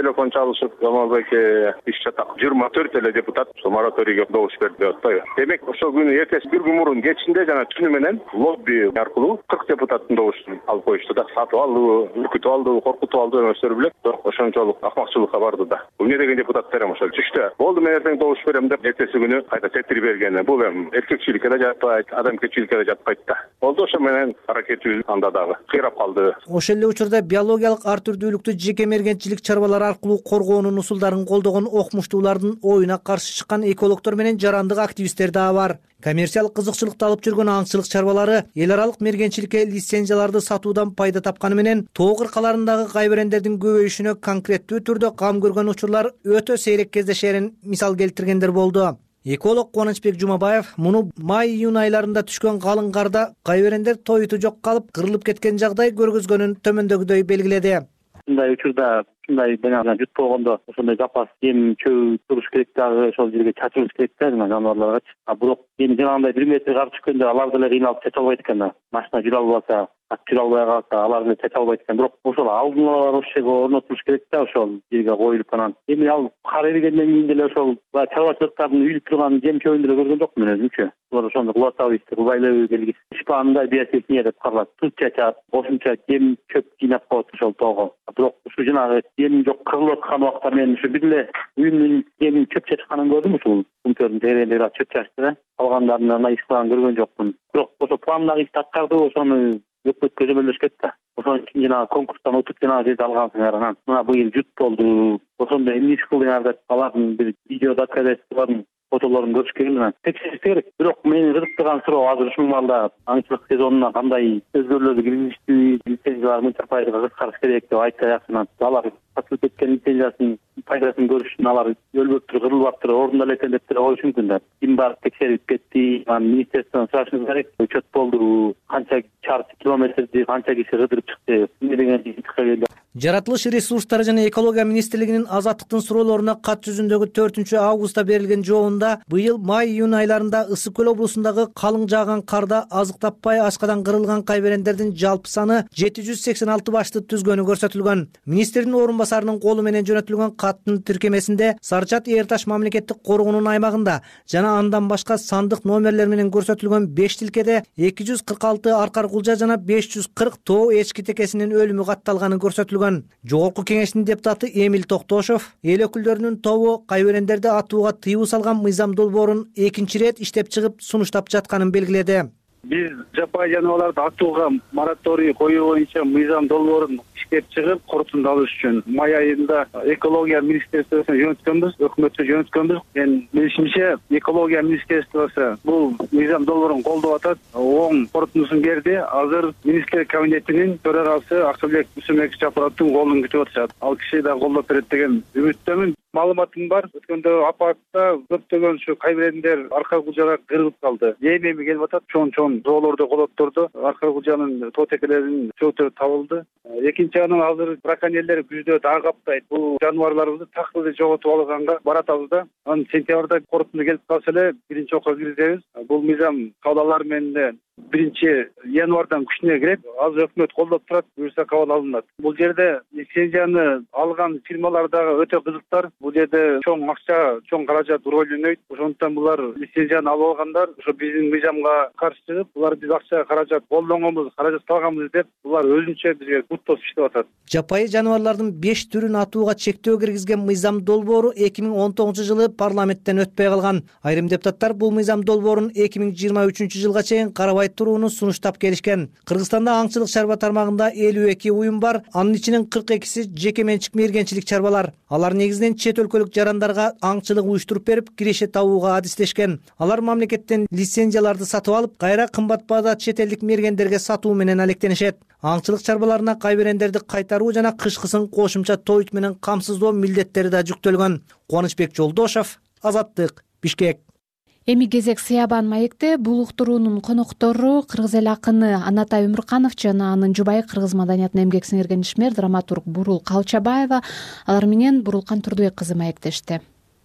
телефон чалышып Жамалбекке иш чатак жыйырма төрт эле депутат ошо мораторийге добуш берди деп атпайбы. Демек ошол күнү эртеси бир күн мурун кечинде жана түнү менен лобби аркылуу кырк депутаттын добушун алып коюшту да. Сатып алдыбы, үркүтүп алдыбы, коркутуп алдыбы эместер билет. Бирок ошончолук акмакчылыкка барды да. Эмне деген депутаттар эми ошол түштө. Болду мен эртең добуш берем деп эртеси күнү кайта тетир бергени. Бул эми эркекчиликке да жатпайт, адамгерчиликке да жатпайт да. Болду ошо менен аракетибиз анда дагы кыйрап калды. Ошол эле учурда биологиялык ар түрдүүлүктү жеке мергенчилик чарбалары аркылуу коргоонун усулдарын колдогон окумуштуулардын оюна каршы чыккан экологдор менен жарандык активисттер дагы бар. Коммерциялык кызыкчылыкты алып жүргөн аңчылык чарбалары эл аралык мергенчиликке лицензияларды сатуудан пайда тапканы менен тоо кыркаларындагы кайберендердин көбөйүшүнө конкреттүү түрдө кам көргөн учурлар өтө сейрек кездешерин мисал келтиргендер болду. Эколог Кубанычбек Жумабаев муну май-июнь айларында түшкөн калың карда кайберендер тойту жок калып кырылып кеткен жагдай көргөзгөнүн төмөндөгүдөй белгиледи. Мындай учурда ушундай баягы жут болгондо ошондой запас эм чөй туруш керек дагы ошол жерге чачылыш керек да жаныбарларга. А бирок эми жанагындай бир метр кар түшкөндө алар деле кыйналып чача албайт экен да. Машина жүрө албаса, ат жүрө албай калса алар деле чача албайт экен. Бирок ошол алдын ала ошол жерге орнотулуш керек да, ошол жерге коюлуп анан. Эми ал кар эригенден кийин деле ошол баягы чарбачылыктардын үйүлүп турган жем чөйүн деле көргөн жокмун мен өзүмчү. Булар ошондо кулатабыз, кубайлы келгис. Ишпаандай биосетния деп каралат. Туз чачат, кошумча жем чөп жыйнап коет ошол тоого. Бирок ушу жанагы жем жок кырылып аткан убакта мен ушу бир эле үйүмдүн жемин чөп чачканын көрдүм, ушул кумтөрдүн тегерегинде чөп чачты да. Калгандарына андай иш кылган көргөн жокмун. Бирок ошо пландагы ишти аткарды, ошону өкмөткө жөнөмөлдөшкөт да. Ошон үчүн жанагы конкурстан утуп жанагы жерди алгансыңар анан мына быйыл жут болду. Ошондо эмне иш кылдыңар деп алардын бир видео доказательстволорун фотолорун көрүш керек эле. Текшериш керек. Бирок мени кызыктырган суроо азыр ушул маалда аңчылык сезонуна кандай өзгөрүүлөрдү киргизиштүү, лицензиялар мынча пайызга кыскартыш керек деп айтсак, алар сатылып кеткен лицензиясынын пайдасын көрүш үчүн алар өлбөптүр, кырылбаптыр, ордунда эле экен деп деле коюш мүмкүн да. Ким барып текшерип кетти, анан министрликтен сурашыңыз керек. Учет болду, канча чарчы километрди канча киши кыдырып чыкты, эмне деген жыйынтыкка келди. Жаратылыш ресурстары жана экология министрлигинин азаттыктын суроолоруна кат жүзүндөгү төртүнчү августта берилген жообунда быйыл май-июнь айларында Ысык көл облусундагы калың жааган карда азык таппай ачкадан кырылган кайберендердин жалпы саны жети жүз сексен алты башты түзгөнү көрсөтүлгөн. Министрдин орун басарынын колу менен жөнөтүлгөн каттын тиркемесинде Сары Чат Эр Таш мамлекеттик коргоонунун аймагында жана андан башка сандык номерлер менен көрсөтүлгөн беш тилкеде эки жүз кырк алты аркар кулжа жана беш жүз кырк тоо эчки текесинин өлүмү катталганы көрсөтүлгөн. Жогорку кеңештин депутаты Эмил Токтошов эл өкүлдөрүнүн тобу кайберендерди атууга тыюу салган мыйзам долбоорун экинчи ирет иштеп чыгып сунуштап жатканын белгиледи. Биз жапайы жаныбарларды атууга мораторий коюу боюнча мыйзам долбоорун иштеп чыгып корутундалыш үчүн май айында экология министрлигине жөнөткөнбүз, өкмөткө жөнөткөнбүз. Мен билишимче экология министрлиги бул мыйзам долбоорун колдоп атат, оң корутундусын берди. Азыр министрлик кабинетинин төрагасы Аксылбек Үсүмбек Жапаровдун колун күтүп атышат. Ал киши да колдоп берет деген үмүттөмүн. Маалыматым бар. Өткөндө апатта көптөгөн ушу кайберендер арка кулжага кырылып калды. Эми келип атат, чоң-чоң жоолордо, колоттордо арка кулжанын тоо текелеринин чөптөрү табылды. Экинчи анан азыр браконьерлер күздө дагы каптайт. Бул жаныбарларыбызды так эле жоготуп алганга баратабыз да. Анан сентябрда корутунду келип калса эле биринчи окко киргизебиз. Бул мыйзам кабыл менен биринчи январдан күчүнө кирет. Азыр өкмөт колдоп турат, буюрса кабыл алынат. Бул жерде лицензияны алган фирмалар дагы өтө кызыктар. Бул жерде чоң акча, чоң каражат роль ойнойт. Ошондуктан булар лицензияны алып алгандар ошо биздин мыйзамга каршы чыгып, булар биз акча, каражат колдонгонбуз, каражат салганбыз деп, булар өзүнчө бизге бут тосуп иштеп атат. Жапайы жаныбарлардын беш түрүн атууга чектөө киргизген мыйзам долбоору эки миң он тогузунчу жылы парламенттен өтпөй калган. Айрым депутаттар бул мыйзам долбоорун эки миң жыйырма үчүнчү жылга чейин карабай турууну сунуштап келишкен. Кыргызстанда аңчылык чарба тармагында элүү эки уюм бар, анын ичинен кырк экиси жеке менчик мергенчилик чарбалар. Алар негизинен чет өлкөлүк жарандарга аңчылык уюштуруп берип, киреше табууга адистешкен. Алар мамлекеттен лицензияларды сатып алып, кайра кымбат баада чет элдик мергендерге сатуу менен алектенишет. Аңчылык чарбаларына кайберендерди кайтаруу жана кышкысын кошумча тоют менен камсыздоо милдеттери да жүктөлгөн. Кубанычбек Жолдошов, Азаттык, Бишкек. Эми кезек Сыябан маекте. Бул уктуруунун коноктору кыргыз эл акыны Анатай Өмүрканов жана анын жубайы кыргыз маданиятына эмгек сиңирген ишмер драматург Бурул Калчабаева. Алар менен Бурулкан Турдубек кызы маектешти.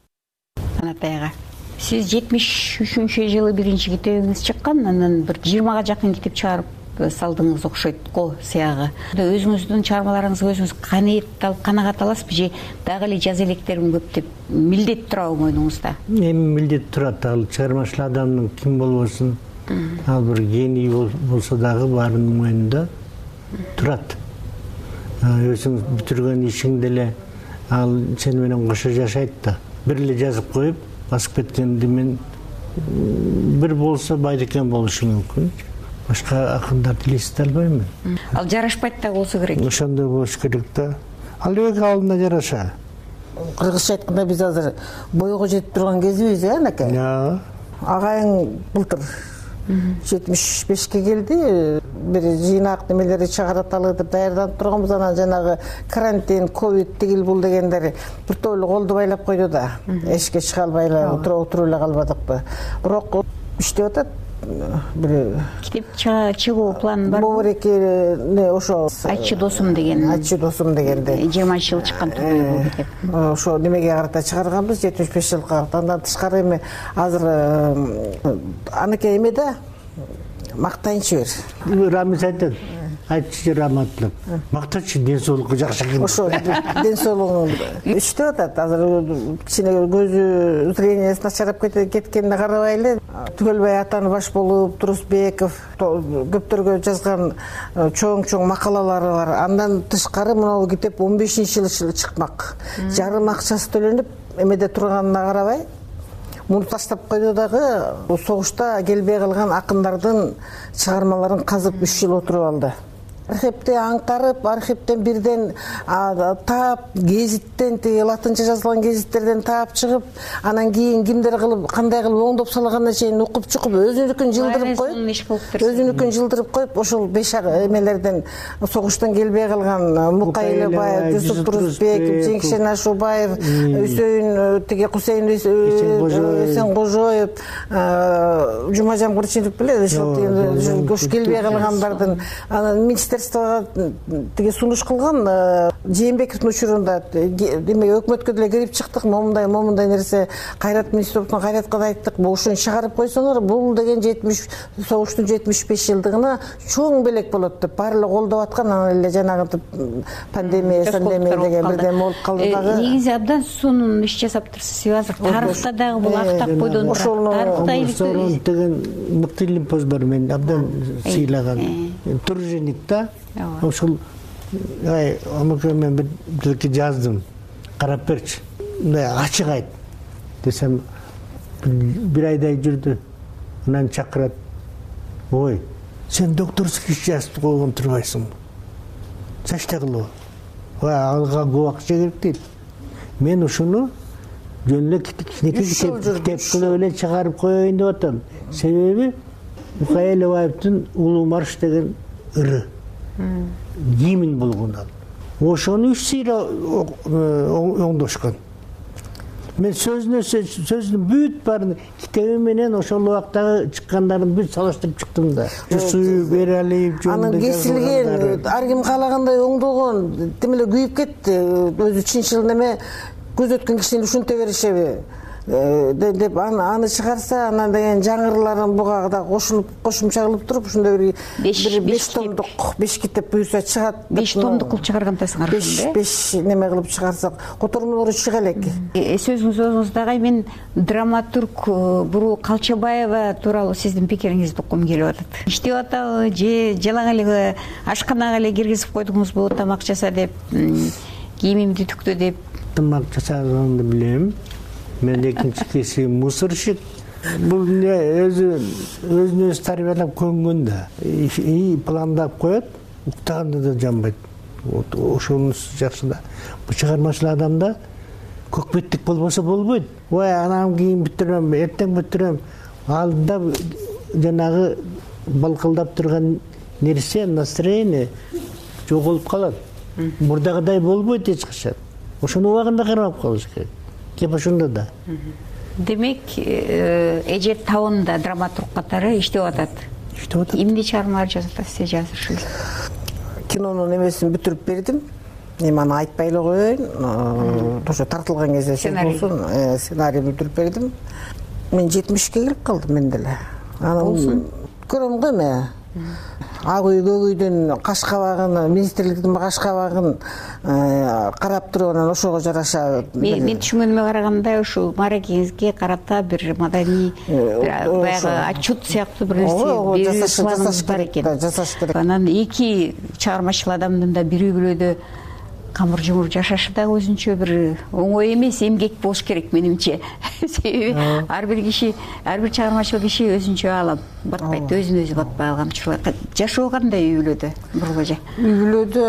Анатайга сиз жетимиш үчүнчү жылы биринчи китебиңиз чыккан, анан бир жыйырмага жакын китеп чыгарып салдыңыз окшойт го сыягы. Өзүңүздүн чыгармаларыңызга өзүңүз канаат алып канагат аласызбы же дагы эле жаза электерим көп деп милдет турабы мойнуңузда? Эми милдет турат. Ал чыгармачыл адамдын ким болбосун, ал бир гений болсо дагы баарынын мойнунда турат. Өзүң бүтүргөн ишиң деле ал сени менен кошо жашайт да. Бир эле жазып коюп, басып кеткенди мен бир болсо Байдекен болушу мүмкүн. Башка акындарды элестете албайм. Ал жарашпайт да болсо керек. Ошондой болуш керек да. Ал өз алдына жараша. Кыргызча айтканда биз азыр бойго жетип турган кезибиз, э, анакай? Жа. Агайың былтыр жетимиш бешке келди. Бир жыйнак немелери чыгараталы деп даярданып турганбыз. Анан жанагы карантин, ковид тигил бул дегендер бир топ эле колду байлап койду да. Эшикке чыга албай эле отуруп эле калбадыкпы. Бирок иштеп атат. Бир китеп чыгуу планы бар. Бу эки не ошо Айтчы досум деген. Айтчы досум дегенде жыйырманчы жыл чыккан бул китеп. Ошо немеге карата чыгарганбыз жетимиш беш жылга. Андан тышкары эми азыр аныкей эме да мактанчы бир. Рамиз айтат. Айтчы раматлык. Мактанчы ден соолугу жакшы экен. Ошо ден соолугу иштеп атат. Азыр кичине көзү зрениясы начарап кеткенине карабай эле Түгөлбай атаны баш болуп, Турусбеков көптөргө жазган чоң-чоң макалалары бар. Андан тышкары мына китеп он бешинчи жылы чыкмак. Жарым акчасы төлөнүп, эмеде турганына карабай, муну таштап койду дагы согушта келбей калган акындардын чыгармаларын казып үч жыл отуруп алды. Архивте аңкарып, архивтен бирден таап, гезиттен, латынча жазылган гезиттерден таап чыгып, анан кийин кимдер кылып, кандай кылып оңдоп салганына чейин укуп чукуп, өзүнүкүн жылдырып коюп, өзүнүкүн жылдырып коюп, ошол беш эмелерден согуштан келбей калган Мукайлыбаев, Жусуп Турусбеков, Жеңишен Ашубаев, Үсөйүн тиги Кусейин Эсенгожоев, Жумажан Курчинов беле, ошол келбей калгандардын анан тиги сунуш кылган Жээнбековдун учурунда демек өкмөткө деле кирип чыктык, момундай момундай нерсе Кайрат министрликтен Кайратка да айттык, бул ушуну чыгарып койсоңор, бул деген жетимиш согуштун жетимиш беш жылдыгына чоң белек болот деп баары эле колдоп аткан. Анан эле жанагы пандемия, пандемия деген бирдеме болуп калды дагы. Негизи абдан сонун иш жасап турсуз. Азыр тарыхта дагы бул актап бойдон турат. Тарыхта деген мыкты лимпоз бар, мен абдан сыйлаган. Труженик да. Ошол ай амыка мен бирки жаздым. Карап берчи. Мындай ачык айт десем, бир айдай жүрдү. Анан чакырат. Ой, сен докторский иш жазып койгон турбайсыңбы? Чачта кылып. Ой, алга губакча керек дейт. Мен ушуну жөн эле кичинекей китеп кылып эле чыгарып коеюн деп атам. Себеби Мукайлыбаевдин Улуу марш деген ыры. Гимн болгон ал. Ошону үч сыйра оңдошкон. Мен сөзүнө сөзүнүн бүт баарын китеби менен ошол убактагы чыккандарын бүт салыштырып чыктым да. Жусуй Бералиев жөнүндө. Анын кесилген, ар ким каалагандай оңдогон, тим эле күйүп кетти. Өзү чынчыл неме көз өткөн кишини ушинте беришеби деп аны чыгарса, анан деген жаңырларын буга да кошулуп кошумча кылып туруп ушундай бир беш томдук беш китеп буюрса чыгат. беш томдук кылып чыгаргандасыңар ошондо. беш неме кылып чыгарсак, котормолору чыга элек. Сөзүңүз өзүңүздө мен драматург Буруу Калчабаева тууралуу сиздин пикириңизди уккум келип атат. Иштеп атабы же жалаң эле ашканага эле киргизип койдуңузбу, тамак жаса деп, кийимимди түктө деп? Тамак жасаганды билем. Мен экинчи кесибим мусорщик. Бул өзү өзүн өзү тарбиялап көнгөн да. И пландап коет, уктаганда да жанбайт. Ошонусу жакшы да. Бу чыгармачыл адамда көкбеттик болбосо болбойт. Ой, анан кийин бүтүрөм, эртең бүтүрөм. Алдында жанагы балкылдап турган нерсе, настроение жоголуп калат. Мурдагыдай болбойт эч качан. Ошону убагында карап калыш керек. Кеп ошондо да. Демек, эже табында драматург катары иштеп атат. Иштеп атат. Эмне чыгармалар жазып атасыз жазышыңыз? Кинонун эмесин бүтүрүп бердим. Эми аны айтпай эле коеюн. Ошо тартылган кезде сөз болсун, сценарий бүтүрүп бердим. Мен жетимишке кирип калдым мен деле. Анан көрөм го эми. ак үй көк үйдүн каш кабагын, министрликтин каш кабагын карап туруп анан ошого жараша мен түшүнгөнүмө караганда ушул мааракеңизге карата бир маданий баягы отчет сыяктуу бир нерсе жасаш керек экен. Жасаш керек. Анан эки чыгармачыл адамдын да бири бирөөдө камыр жумур жашашы дагы өзүнчө бир оңой эмес, эмгек болуш керек менимче. Себеби ар бир киши, ар бир чыгармачыл киши өзүнчө алып батпайт, өзүн өзү батпай алгамчылар. Жашоо кандай үй бүлөдө, Буругажа? Үй бүлөдө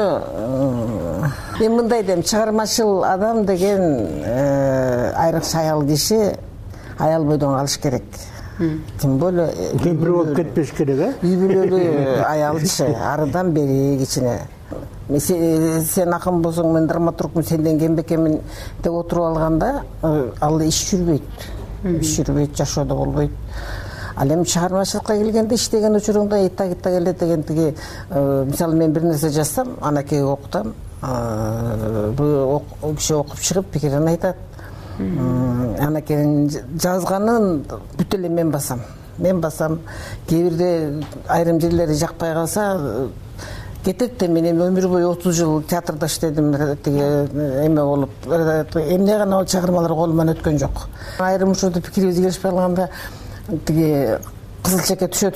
мен мындай дейм, чыгармачыл адам деген айрыкча аял киши аял бойдон калыш керек. Тем более көпүрө болуп кетпеш керек, э? Үй бүлөлүү аялчы, арыдан бери кичине. Сен акын болсоң, мен драматургмун, сенден кембекемин деп отуруп алганда, ал иш жүрбөйт. Иш жүрбөйт, жашоодо болбойт. Ал эми чыгармачылыкка келгенде иштеген учуруңда итак-итак эле деген тиги, мисалы мен бир нерсе жазсам, анакейге окутам, бул киши окуп чыгып пикирин айтат. Анакейдин жазганын бүт эле мен басам. Мен басам. Кээ бирде айрым жерлери жакпай калса, кетет да. Мен өмүр бою отуз жыл театрда иштедим, тиги эме болуп, эмне гана чыгармалар колуман өткөн жок. Айрым учурда пикирибиз келишпей калганда тиги кызылчекке түшө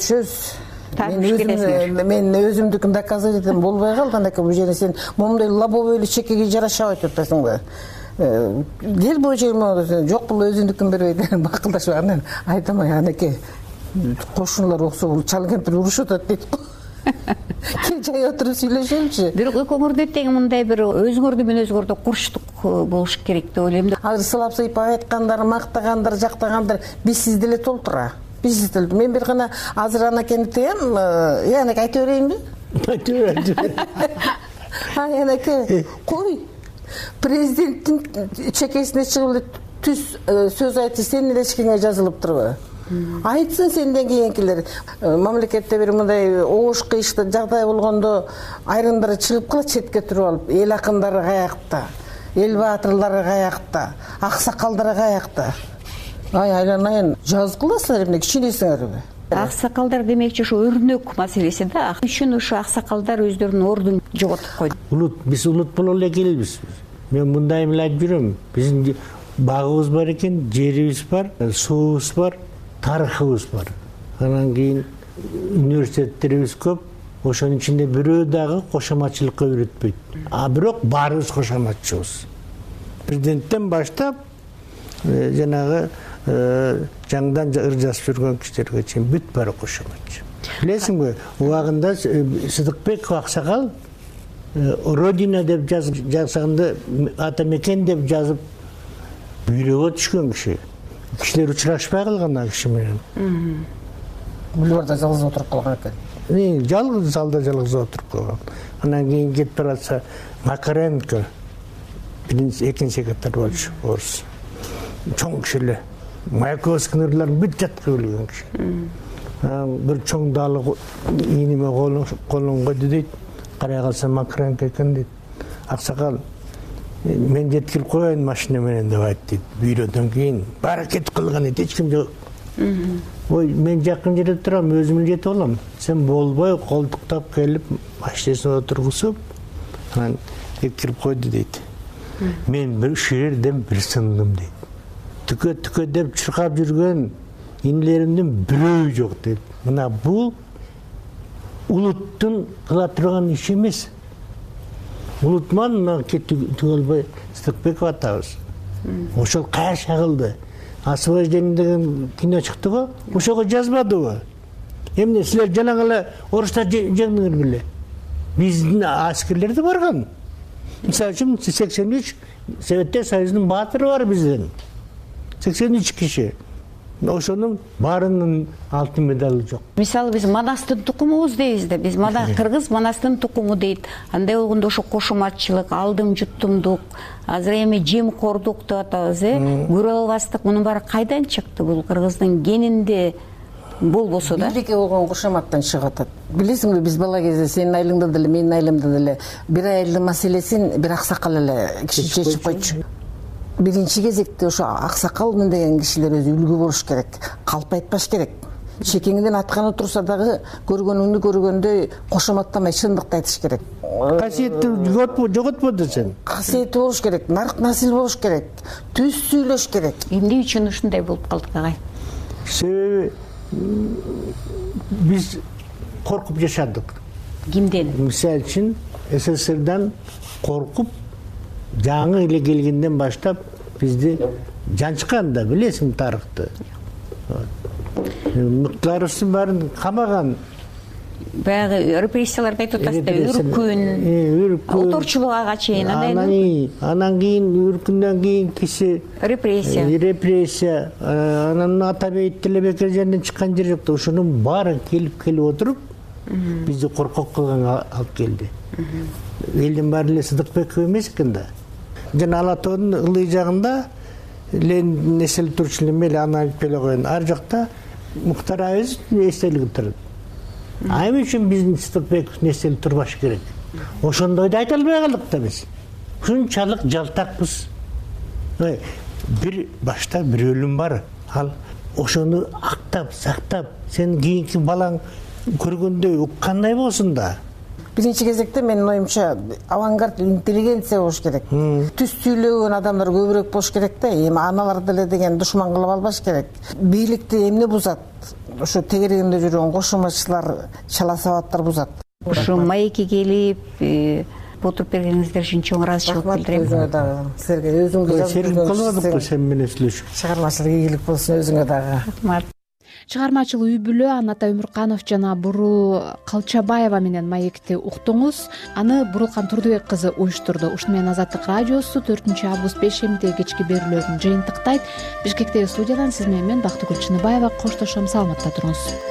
түшөбүз. Мен өзүмдүкүн доказывать этем, болбой калды. Анакей бул жерде сен момундай лобовойлуу чекеге жарашабайт деп атасың да. Кел бул жерге, жок бул өзүндүкүн бербейт. Бакылдашып анан айтам, анакей кошуналар оксо бул чал кемпир урушуп атат дейт. Кел жай отуруп сүйлөшөлүчү. Бирок экөөңөрдө тең мындай бир өзүңөрдү менен өзүңөрдө курчтук болуш керек деп ойлойм да. Азыр сылап сыйпап айткандар, мактагандар, жактагандар бизсиз деле толтура. Бизсиз деле. Мен бир гана азыр анакени тегем, анакей айта берейинби? Айта бер. Ай, анакей, кой. Президенттин чекесине чыгып эле түз сөз айтты, сенин эчкиңе жазылып турбу? Айтсын сенден кийинкилер. Мамлекетте бир мындай оош кыйышты жагдай болгондо айрымдары чыгып калат четке туруп алып, эл акындары каякта, эл баатырлары каякта, аксакалдары каякта. Ай, айланайын, жазып кыласыздар эмне, кичинесиңерби? Аксакалдар демекчи ушу өрнөк маселеси да. Үчүн ушу аксакалдар өздөрүнүн ордун жоготуп койду. Улут, биз улут боло эле келбиз. Мен мындай эле айтып жүрөм. Биздин багыбыз бар экен, жерибиз бар, суубуз бар, тарыхыбыз бар. Анан кийин университеттерибиз көп. Ошонун ичинде бирөө дагы кошоматчылыкка үйрөтпөйт. А бирок баарыбыз кошоматчыбыз. Президенттен баштап жанагы жаңдан ыр жазып жүргөн кишилерге чейин бүт баары кошоматчы. Билесиңби, убагында Сыдыкбеков аксакал Родина деп жазып, жазганда ата мекен деп жазып бүйрөгө түшкөн киши. Кишилер учурашпай калган ал киши менен. Бульварда жалгыз отуруп калган экен. Жалгыз залда жалгыз отуруп калган. Анан кийин кетип баратса Макаренко биринчи, экинчи секретарь болчу, орус. Чоң киши эле. Маяковскийдин ырларын бүт жатка билген киши. Бир чоң далы ийниме колун койду дейт. Карай калса Макаренко экен дейт. Аксакал, мен жеткирип коеюн машина менен деп айтты дейт. Бүйрөдөн кийин баары кетип калган дейт, эч ким жок. Ой, мен жакын жерде турам, өзүм жетип алам. Сен болбой колтуктап келип, машинасына отургузуп, анан жеткирип койду дейт. Мен бир жерден бир сындым дейт. Түкө түкө деп чуркап жүргөн инилеримдин бирөө жок дейт. Мына бул улуттун кыла турган иши эмес. Улутман мына түгөлбөй Сыдыкбеков атабыз. Ошол кайша кылды. Освобождение деген кино чыкты го, ошого жазбадыбы? Эмне силер жанагы эле орустар жеңдиңер беле? Биздин аскерлер да барган. Мисалы үчүн сексен үч Советтер Союзунун баатыры бар бизден. сексен үч киши. Ошонун баарынын алтын медалы жок. Мисалы биз Манастын тукумубуз дейбиз да. Биз мана кыргыз Манастын тукуму дейт. Андай болгондо ошо кошоматчылык, алдым жуттумдук, азыр эми жемкордук деп атабыз, э? Көрө албастык, мунун баары кайдан чыкты? Бул кыргыздын генинде болбосо да. Бирдеке болгон кошоматтан чыгып атат. Билесиңби, биз бала кезде сенин айылыңда деле, менин айылымда деле бир айылдын маселесин бир аксакал эле киши чечип койчу. Биринчи кезекте ошо аксакал деген кишилер өзү үлгү болуш керек, калп айтпаш керек. шекеңден атканы турса дагы көргөнүңдү көргөндөй кошоматтамай чындыкты айтыш керек. Касиетти жоготподу сен. Касиети болуш керек, нарк насил болуш керек, түз сүйлөш керек. Эмне үчүн ушундай болуп калдык агай? Себеби биз коркуп жашадык. Кимден? Мисалы үчүн СССРдан коркуп, жаңы эле келгенден баштап бизди жанчкан да, билесиң тарыхты. Мыктыларыбыздын баарын камаган. Баягы репрессияларды айтып атасыз да, үркүн, отурчулукка чейин андай. Анан кийин үркүндөн кийин киши репрессия. Репрессия, анан Атабек Тилебекер жеринен чыккан жер жок да, ошонун баары келип келип отуруп, бизди коркок кылганга алып келди. Элдин баары эле Сыдыкбеков эмес экен да. Жана Ала тоонун ылдый жагында Ленин эселип турчу эле мели аны айтып эле коеюн. Ар жакта Муктар Абиз эстелиги турат. А эмне үчүн биздин Сыдыкбековдун эстелиги турбаш керек? Ошондойду айта албай калдык да биз. Ушунчалык жалтакпыз. Бир башта бир өлүм бар. Ал ошону актап, сактап, сен кийинки балаң көргөндөй уккандай болсун да. Биринчи кезекте менин оюмча авангард интеллигенция болуш керек. Түз сүйлөгөн адамдар көбүрөөк болуш керек да. Эми аналар деле деген душман кылып албаш керек. Бийликти эмне бузат? Ошо тегерегинде жүргөн кошоматчылар, чала сабаттар бузат. Ошо маекке келип отуруп бергениңиздер үчүн чоң ыраазычылык билдирем. Өзүңө дагы, силерге өзүңдү жазып калдык сен менен сүйлөшүп. Чыгармачылык ийгилик болсун өзүңө дагы. Рахмат. Чыгармачыл үй бүлө Аната Өмүрканов жана Бурул Калчабаева менен маекти уктуңуз. Аны Бурулкан Турдубек кызы уюштурду. Ушуну менен Азаттык радиосу төртүнчү август бейшембидеги кечки берүүлөрүн жыйынтыктайт. Бишкектеги студиядан сиз менен мен Бактыгүл Чыныбаева коштошом. Саламатта туруңуз.